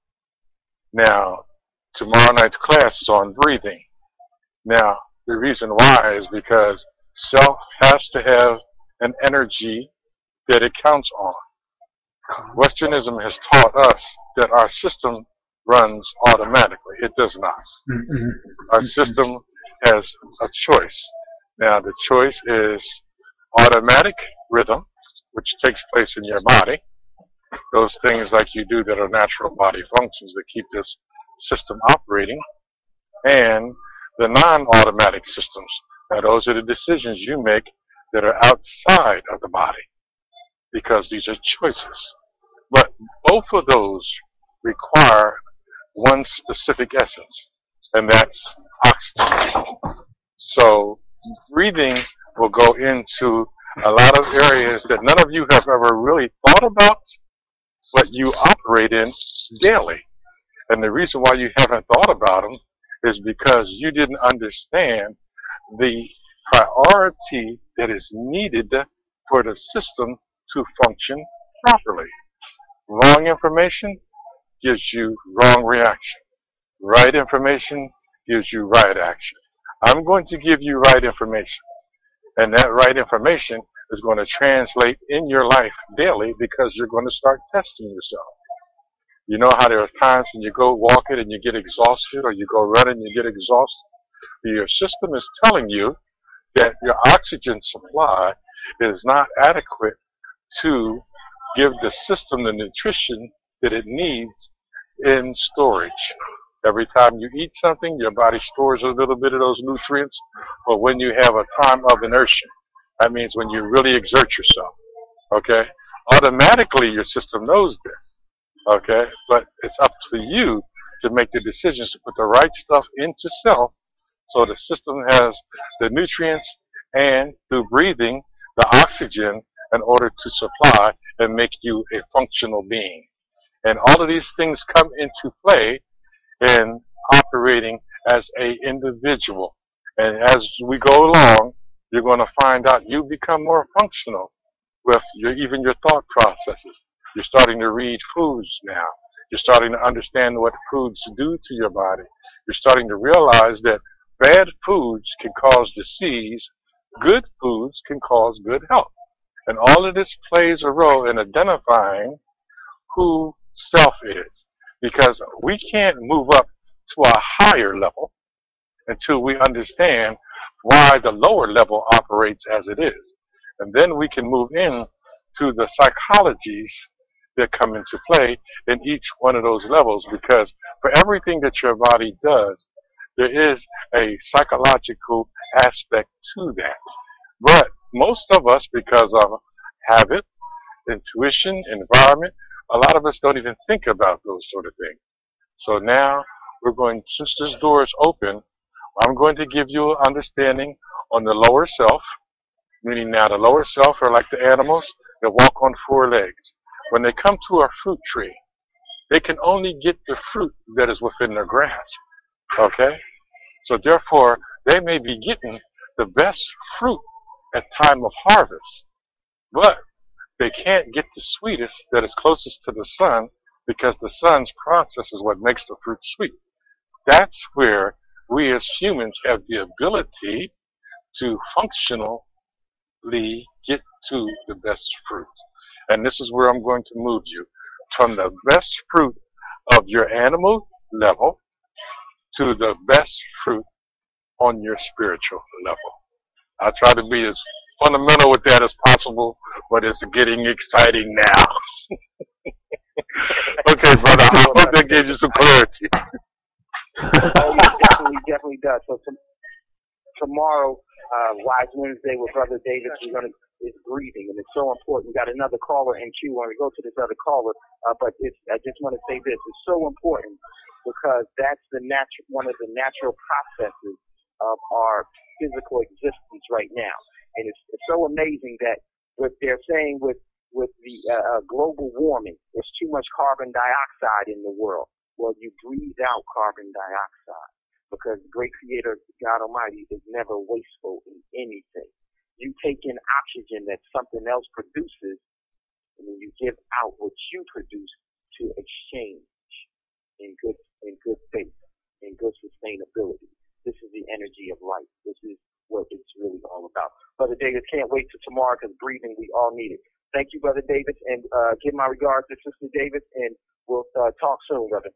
Now, tomorrow night's class is on breathing. Now, the reason why is because self has to have an energy that it counts on. Westernism has taught us that our system runs automatically. It does not. Mm-hmm. Our system has a choice. Now, the choice is automatic rhythm, which takes place in your body. Those things like you do that are natural body functions that keep this system operating. And the non-automatic systems. Now, those are the decisions you make that are outside of the body, because these are choices. But both of those require one specific essence, and that's oxygen. So breathing will go into a lot of areas that none of you have ever really thought about, but you operate in daily. And the reason why you haven't thought about them is because you didn't understand the priority that is needed for the system to function properly. Wrong information gives you wrong reaction. Right information gives you right action. I'm going to give you right information. And that right information is going to translate in your life daily because you're going to start testing yourself. You know how there are times when you go walking and you get exhausted, or you go running and you get exhausted? Your system is telling you that your oxygen supply is not adequate to give the system the nutrition that it needs in storage. Every time you eat something, your body stores a little bit of those nutrients. But when you have a time of inertia, that means when you really exert yourself, okay? Automatically your system knows this, okay? But it's up to you to make the decisions to put the right stuff into self so the system has the nutrients and through breathing the oxygen in order to supply and make you a functional being. And all of these things come into play in operating as an individual. And as we go along, you're going to find out you become more functional with your, even your thought processes. You're starting to read foods now. You're starting to understand what foods do to your body. You're starting to realize that bad foods can cause disease. Good foods can cause good health. And all of this plays a role in identifying who self is. Because we can't move up to a higher level until we understand why the lower level operates as it is. And then we can move in to the psychologies that come into play in each one of those levels, because for everything that your body does, there is a psychological aspect to that. But most of us, because of habit, intuition, environment, a lot of us don't even think about those sort of things. So now we're going, since this door is open, I'm going to give you an understanding on the lower self, meaning now the lower self are like the animals that walk on four legs. When they come to a fruit tree, they can only get the fruit that is within their grasp. Okay? So therefore, they may be getting the best fruit at time of harvest, but they can't get the sweetest that is closest to the sun, because the sun's process is what makes the fruit sweet. That's where we as humans have the ability to functionally get to the best fruit. And this is where I'm going to move you from the best fruit of your animal level to the best fruit on your spiritual level. I try to be as fundamental with that as possible, but it's getting exciting now. Okay, brother, I hope that gives you some clarity. Oh, yeah, definitely, definitely does. So t- tomorrow, uh, Wise Wednesday with Brother Davis, we're going to is breathing, and it's so important. We got another caller in queue. When we go to this other caller, uh, but it's, I just want to say this: it's so important because that's the natural, one of the natural processes of our physical existence right now. And it's, it's so amazing that what they're saying with with the uh, global warming, there's too much carbon dioxide in the world. Well, you breathe out carbon dioxide because the great Creator, God Almighty, is never wasteful in anything. You take in oxygen that something else produces, and then you give out what you produce to exchange in good in good faith, in good sustainability. This is the energy of life. This is what it's really all about. Brother Davis, can't wait till tomorrow because breathing, we all need it. Thank you, Brother Davis, and uh, give my regards to Sister Davis, and we'll uh, talk soon, brother.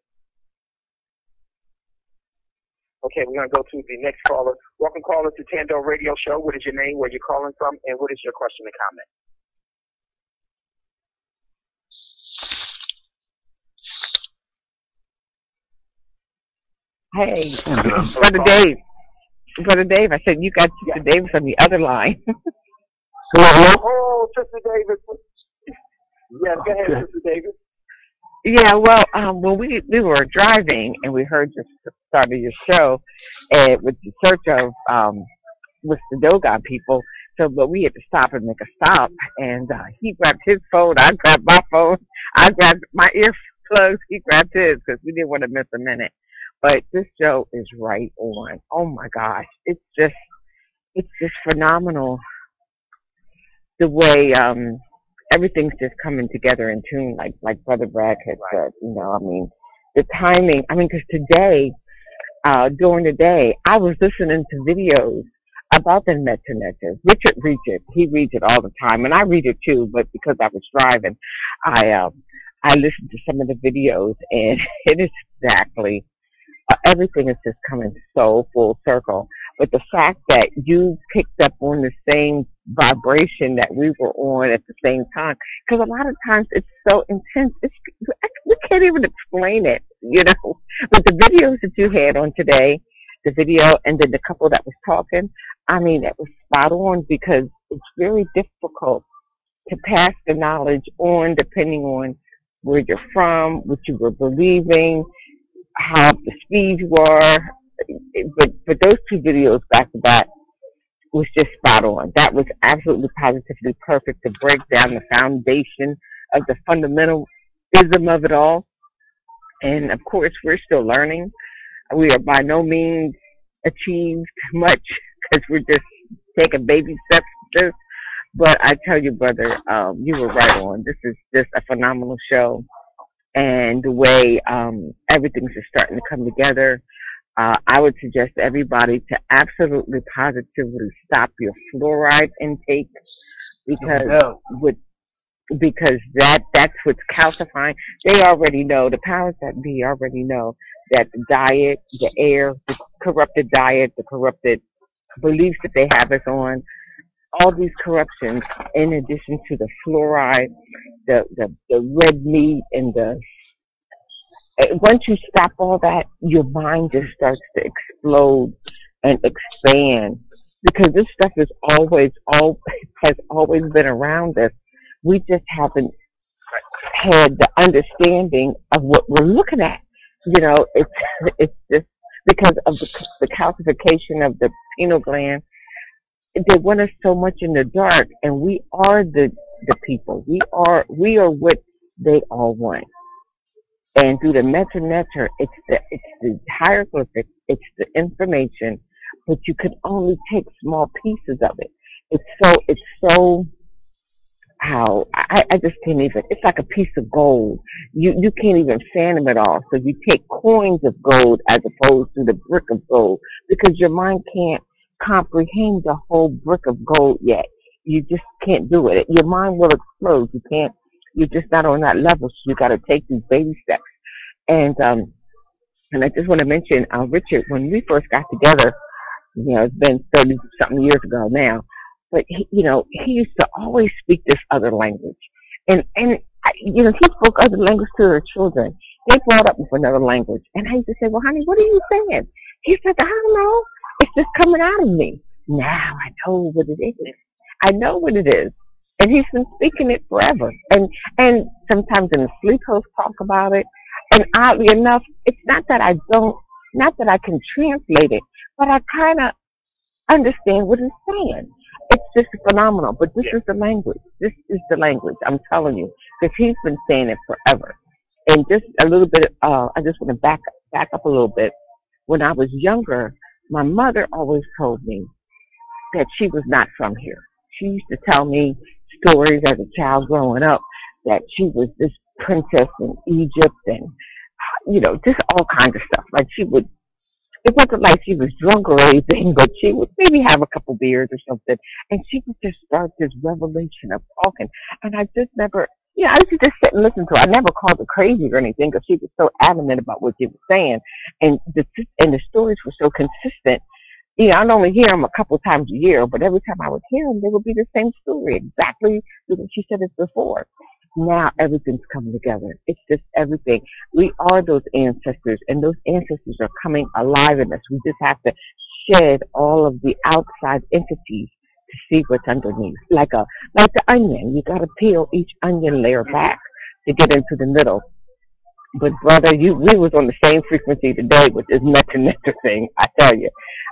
Okay, we're going to go to the next caller. Welcome, caller, to Tando Radio Show. What is your name, where you're calling from, and what is your question or comment? Hey, Brother Dave. Brother Dave, I said you got Sister yeah. Davis on the other line. Hello? Oh, Sister Davis. Yes, go ahead, okay. Sister Davis. Yeah, well, um, when we we were driving and we heard the start of your show, and with the search of um, with the Dogon people, So, but we had to stop and make a stop. And uh, he grabbed his phone. I grabbed my phone. I grabbed my earplugs. He grabbed his because we didn't want to miss a minute. But this show is right on. Oh my gosh, it's just, it's just phenomenal. The way um, everything's just coming together in tune, like like Brother Brad had said. You know, I mean, the timing. I mean, because today, uh, during the day, I was listening to videos about the Netanyahu. Richard reads it. He reads it all the time, and I read it too. But because I was driving, I um, I listened to some of the videos, and it is exactly uh, everything is just coming so full circle. But the fact that you picked up on the same vibration that we were on at the same time, because a lot of times it's so intense, it's, we can't even explain it, you know. But the videos that you had on today, the video and then the couple that was talking, I mean, it was spot on, because it's very difficult to pass the knowledge on depending on where you're from, what you were believing, how up to speed you are. But but those two videos back to back was just spot on. That was absolutely positively perfect to break down the foundation of the fundamentalism of it all. And of course, we're still learning. We are by no means achieved much because we're just taking baby steps to this. But I tell you, brother, um, you were right on. This is just a phenomenal show. And the way um, everything's just starting to come together, Uh, I would suggest to everybody to absolutely positively stop your fluoride intake, because no. with because that that's what's calcifying. They already know, the powers that be already know that the diet, the air, the corrupted diet, the corrupted beliefs that they have us on, all these corruptions, in addition to the fluoride, the the, the red meat, and the once you stop all that, your mind just starts to explode and expand, because this stuff is always, all has always been around us. We just haven't had the understanding of what we're looking at. You know, it's it's just because of the, the calcification of the pineal gland. They want us so much in the dark, and we are the the people. We are we are what they all want. And through the Netanyahu, it's the it's the hieroglyphics, it's the information, but you can only take small pieces of it. It's so it's so how I, I just can't even. It's like a piece of gold. You you can't even fathom it all. So you take coins of gold as opposed to the brick of gold, because your mind can't comprehend the whole brick of gold yet. You just can't do it. Your mind will explode. You can't. You're just not on that level, so you got to take these baby steps. And um, and I just want to mention, uh, Richard, when we first got together, you know, it's been thirty something years ago now, but he, you know, he used to always speak this other language, and and I, you know, he spoke other language to their children. They brought up with another language, and I used to say, "Well, honey, what are you saying?" He said, "I don't know. It's just coming out of me now. I know what it is. I know what it is." And he's been speaking it forever. And and sometimes in the sleep he'll talk about it. And oddly enough, it's not that I don't, not that I can translate it, but I kind of understand what he's saying. It's just phenomenal. But this is the language. This is the language, I'm telling you. Because he's been saying it forever. And just a little bit, uh, I just want to back, back up a little bit. When I was younger, my mother always told me that she was not from here. She used to tell me stories as a child growing up that she was this princess in Egypt, and you know, just all kinds of stuff. Like she would, it wasn't like she was drunk or anything, but she would maybe have a couple beers or something, and she would just start this revelation of talking. And I just never, you know, I used to just sit and listen to her. I never called her crazy or anything, because she was so adamant about what she was saying, and the and the stories were so consistent. You know, I'd only hear them a couple times a year, but every time I would hear them, they would be the same story, exactly what she said it before. Now everything's coming together. It's just everything. We are those ancestors, and those ancestors are coming alive in us. We just have to shed all of the outside entities to see what's underneath. Like a like the onion, you got to peel each onion layer back to get into the middle. But brother, you we was on the same frequency today with this Netanyahu thing. I tell you,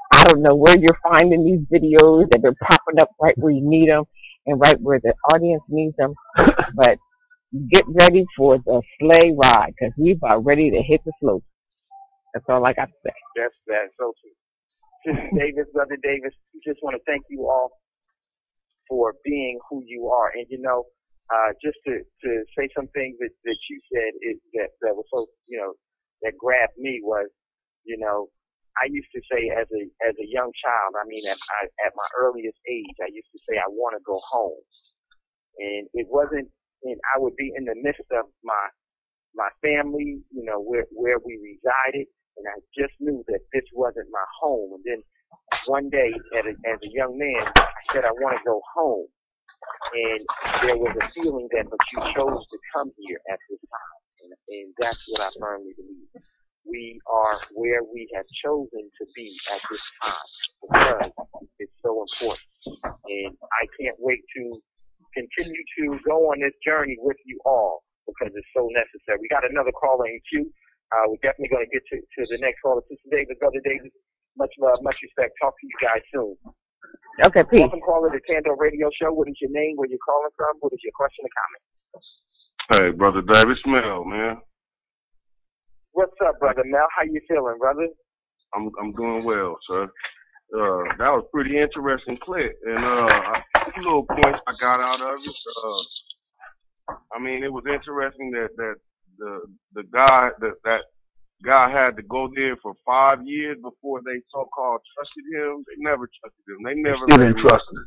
I don't know where you're finding these videos. They've been popping up right where you need them and right where the audience needs them. But get ready for the sleigh ride because we're about ready to hit the slope. That's all I got to say. That's that's so true. Sister Davis, Brother Davis, we just want to thank you all for being who you are. And, you know, uh, just to, to say some things that, that you said is that, that was so, you know, that grabbed me was, you know, I used to say as a as a young child, I mean, at, I, at my earliest age, I used to say I want to go home. And it wasn't, and I would be in the midst of my my family, you know, where, where we resided. And I just knew that this wasn't my home. And then one day, as a, as a young man, I said, I want to go home. And there was a feeling that, but you chose to come here at this time. And, and that's what I firmly believe. We are where we have chosen to be at this time because it's so important. And I can't wait to continue to go on this journey with you all because it's so necessary. We got another caller in queue. Uh, we're definitely going to get to, to the next caller. Sister Davis, Brother Davis, much love, much respect. Talk to you guys soon. Okay, peace. Welcome, caller, to the Tando Radio Show. What is your name? Where you calling from? What is your question or comment? Hey, Brother Davis Mel, man. What's up, Brother Mel? How you feeling, brother? I'm I'm doing well, sir. Uh, that was pretty interesting clip, and uh, a few little points I got out of it. Uh, I mean, it was interesting that that. The the guy that that guy had to go there for five years before they so called trusted him. They never trusted him. They never still didn't trust him.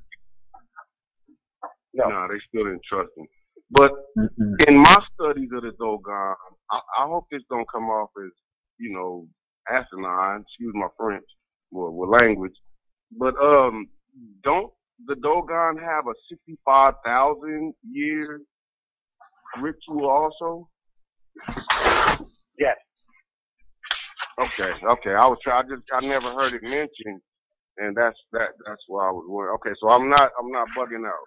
No, nah, they still didn't trust him. But mm-hmm. in my studies of the Dogon, I, I hope this don't come off as, you know, asinine. Excuse my French or well, language. But um, don't the Dogon have a sixty-five thousand year ritual also? Yes. Okay, okay. I was trying. I just I never heard it mentioned, and that's that. That's why I was worried. Okay, so I'm not I'm not bugging out.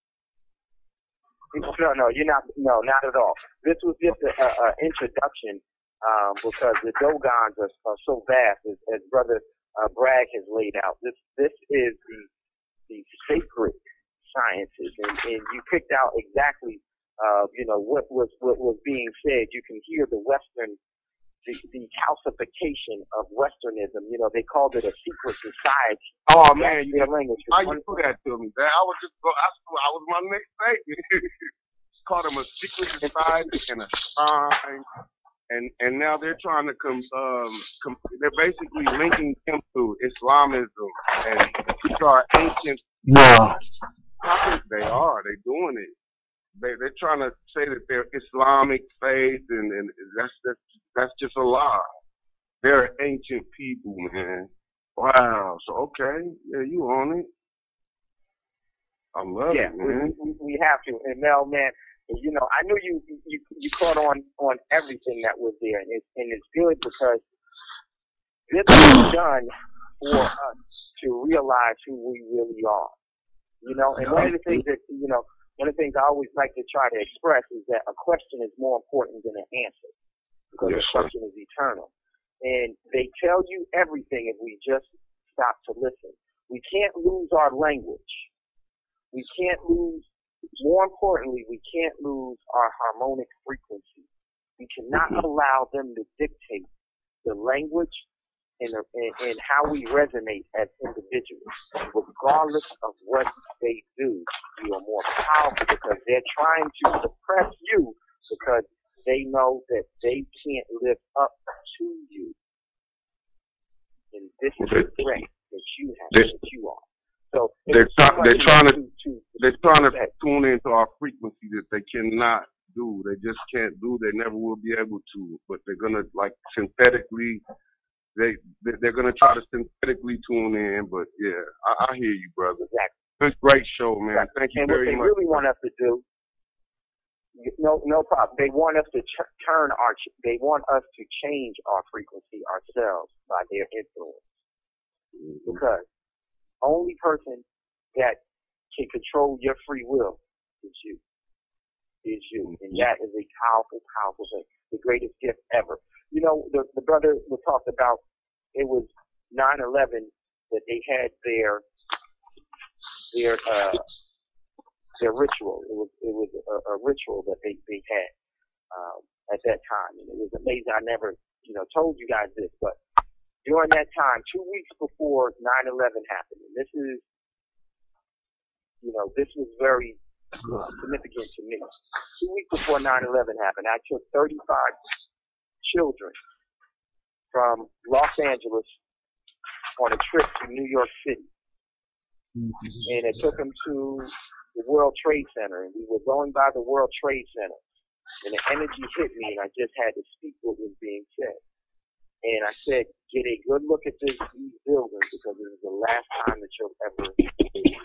No, no, you're not. No, not at all. This was just an introduction um, because the Dogons are, are so vast, as, as Brother uh, Bragg has laid out. This this is the the sacred sciences, and, and you picked out exactly. Uh, you know, what was what was being said. You can hear the Western, the, the calcification of Westernism. You know, they called it a secret society. Oh, man. You, language. How you do that to me? That I was just, I, I was my next statement. Called them a secret society and a shrine. And, and now they're trying to come, um, com, they're basically linking them to Islamism and which are ancient. No. They are. They're doing it. They, they're trying to say that they're Islamic faith, and, and that's, that's that's just a lie. They're ancient people, man. Wow. So, okay. Yeah, you on it. I love yeah, it, man. We, we have to. And Mel, man, you know, I knew you you, you caught on, on everything that was there, and it's, and it's good because this was done for us to realize who we really are. You know, and one of the things that, you know, one of the things I always like to try to express is that a question is more important than an answer because yes, a question sir. is eternal. And they tell you everything if we just stop to listen. We can't lose our language. We can't lose, more importantly, we can't lose our harmonic frequency. We cannot allow them to dictate the language and, and, and how we resonate as individuals. Regardless of what they do, you are more powerful because they're trying to suppress you because they know that they can't live up to you. And this is the threat that you have, that you are. So they're, try, they're trying to, to, to they're trying to tune into our frequency that they cannot do. They just can't do. They never will be able to. But they're gonna like synthetically. They they're gonna try to synthetically tune in, but yeah, I, I hear you, brother. Exactly. It's a great show, man. Exactly. Thank you and very much. And what they really want us to do, no no problem. They want us to ch- turn our, they want us to change our frequency ourselves by their influence, mm-hmm. because only person that can control your free will is you, is you, mm-hmm. and that is a powerful, powerful thing. The greatest gift ever. You know, the, the brother was talked about, it was nine eleven that they had their their uh, their ritual. It was it was a, a ritual that they they had um, at that time, and it was amazing. I never you know told you guys this, but during that time, two weeks before nine eleven happened, and this is you know this was very significant to me. Two weeks before nine eleven happened, I took thirty-five children from Los Angeles on a trip to New York City. And I took them to the World Trade Center, and we were going by the World Trade Center. And the energy hit me, and I just had to speak what was being said. And I said, get a good look at this, these buildings, because this is the last time that you'll ever see it.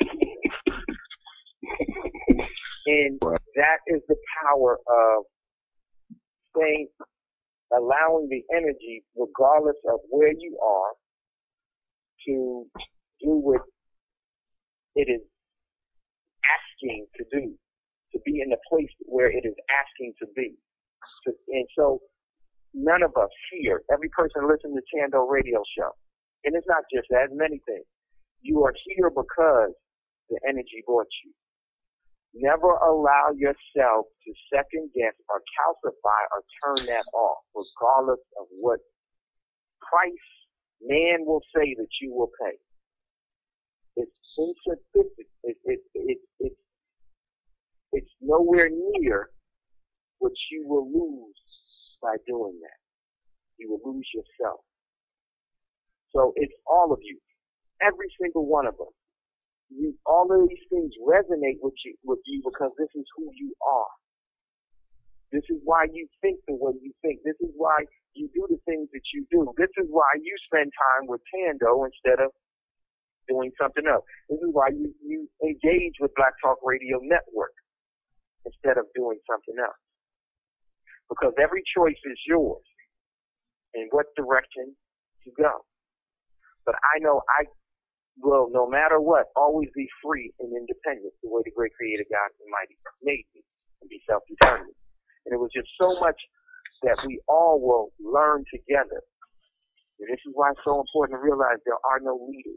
And that is the power of saying, allowing the energy, regardless of where you are, to do what it is asking to do, to be in the place where it is asking to be. To, and so none of us here, every person listening to Tando Radio Show, and it's not just that, many things. You are here because the energy brought you. Never allow yourself to second guess or calcify or turn that off, regardless of what price man will say that you will pay. It's insufficient. It, it, it, it, it's nowhere near what you will lose by doing that. You will lose yourself. So it's all of you, every single one of us. You, all of these things resonate with you, with you because this is who you are. This is why you think the way you think. This is why you do the things that you do. This is why you spend time with Tando instead of doing something else. This is why you, you engage with Black Talk Radio Network instead of doing something else. Because every choice is yours in what direction to go. But I know I will, no matter what, always be free and independent the way the great creator God Almighty made me, and be self-determined. And it was just so much that we all will learn together. And this is why it's so important to realize there are no leaders.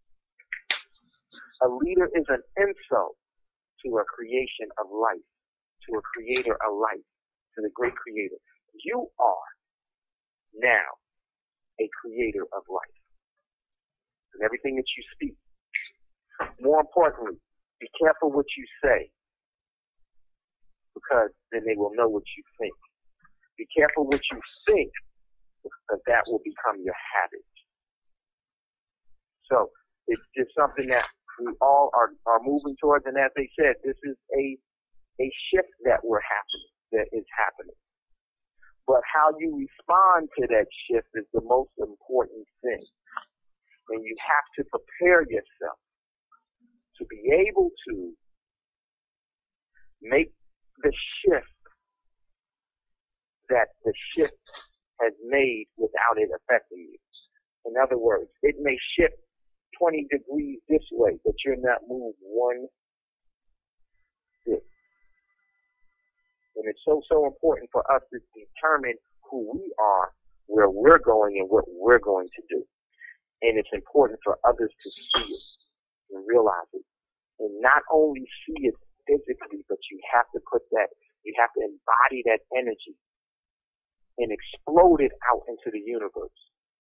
A leader is an insult to a creation of life, to a creator of life, to the great creator. You are now a creator of life. And everything that you speak. More importantly, be careful what you say, because then they will know what you think. Be careful what you think, because that will become your habit. So it's just something that we all are, are moving towards, and as they said, this is a a shift that we're happening, that is happening. But how you respond to that shift is the most important thing. And you have to prepare yourself to be able to make the shift that the shift has made without it affecting you. In other words, it may shift twenty degrees this way, but you're not moved one bit. And it's so, so important for us to determine who we are, where we're going, and what we're going to do. And it's important for others to see it and realize it. And not only see it physically, but you have to put that, you have to embody that energy and explode it out into the universe.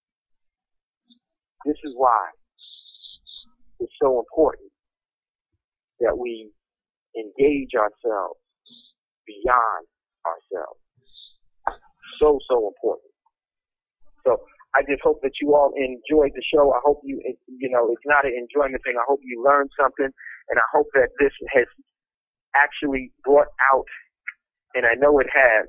This is why it's so important that we engage ourselves beyond ourselves. So, so important. So, I just hope that you all enjoyed the show. I hope you, you know, it's not an enjoyment thing. I hope you learned something, and I hope that this has actually brought out, and I know it has,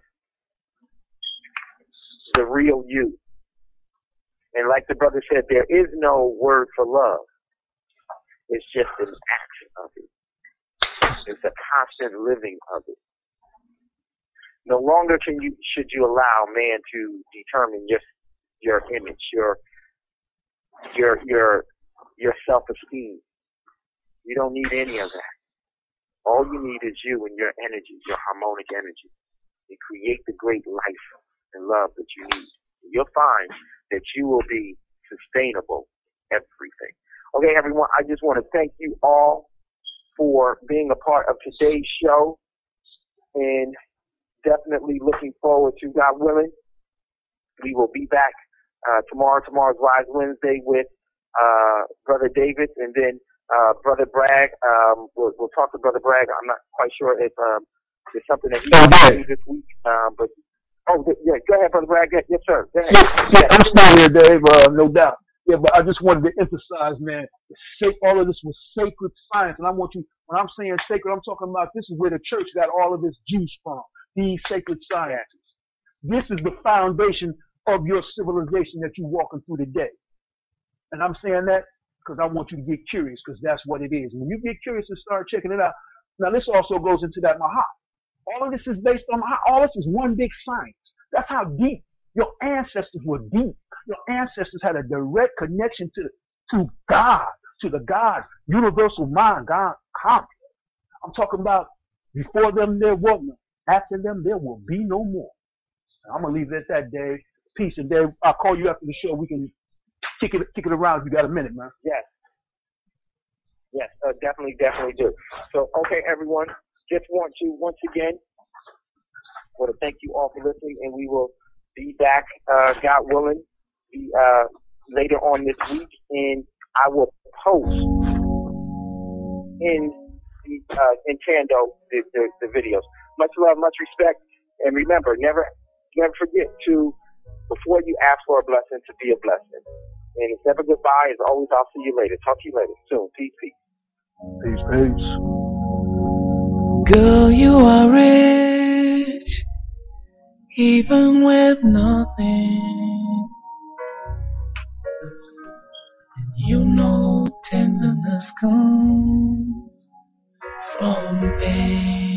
the real you. And like the brother said, there is no word for love. It's just an action of it. It's a constant living of it. No longer can you, should you allow man to determine your your image, your your your your self-esteem. You don't need any of that. All you need is you and your energy, your harmonic energy. You create the great life and love that you need. You'll find that you will be sustainable everything. Okay, everyone, I just want to thank you all for being a part of today's show, and definitely looking forward to, God willing, we will be back uh, tomorrow. Tomorrow's Wise Wednesday with uh, Brother David, and then uh, Brother Bragg. Um, we'll, we'll talk to Brother Bragg. I'm not quite sure if um, there's something that he wants to do this week, um, but oh, yeah, go ahead, Brother Bragg. Yes, sir. Go ahead. Yeah, yeah, I'm still here, Dave. Uh, no doubt. Yeah, but I just wanted to emphasize, man, all of this was sacred science. And I want you, when I'm saying sacred, I'm talking about this is where the church got all of its juice from, these sacred sciences. This is the foundation of your civilization that you're walking through today. And I'm saying that because I want you to get curious, because that's what it is. When you get curious and start checking it out. Now, this also goes into that Mahat. All of this is based on Mahat. All this is one big science. That's how deep your ancestors were deep. Your ancestors had a direct connection to, to God, to the God, universal mind, God, God. I'm talking about before them there was none. After them there will be no more. I'm going to leave it at that, Dave. Peace. And Dave, I'll call you after the show. We can kick it, kick it around if you got a minute, man. Yes. Yes, uh, definitely, definitely do. So, okay, everyone, just want to, once again, want to thank you all for listening, and we will be back, uh, God willing, be, uh, later on this week, and I will post in the, uh, in Tando the, the, the videos. Much love, much respect, and remember, never, never forget to, before you ask for a blessing, to be a blessing. And it's never goodbye. It's always I'll see you later. Talk to you later. Soon. Peace, peace. Peace, peace. Girl, you are rich, even with nothing. You know tenderness comes from pain.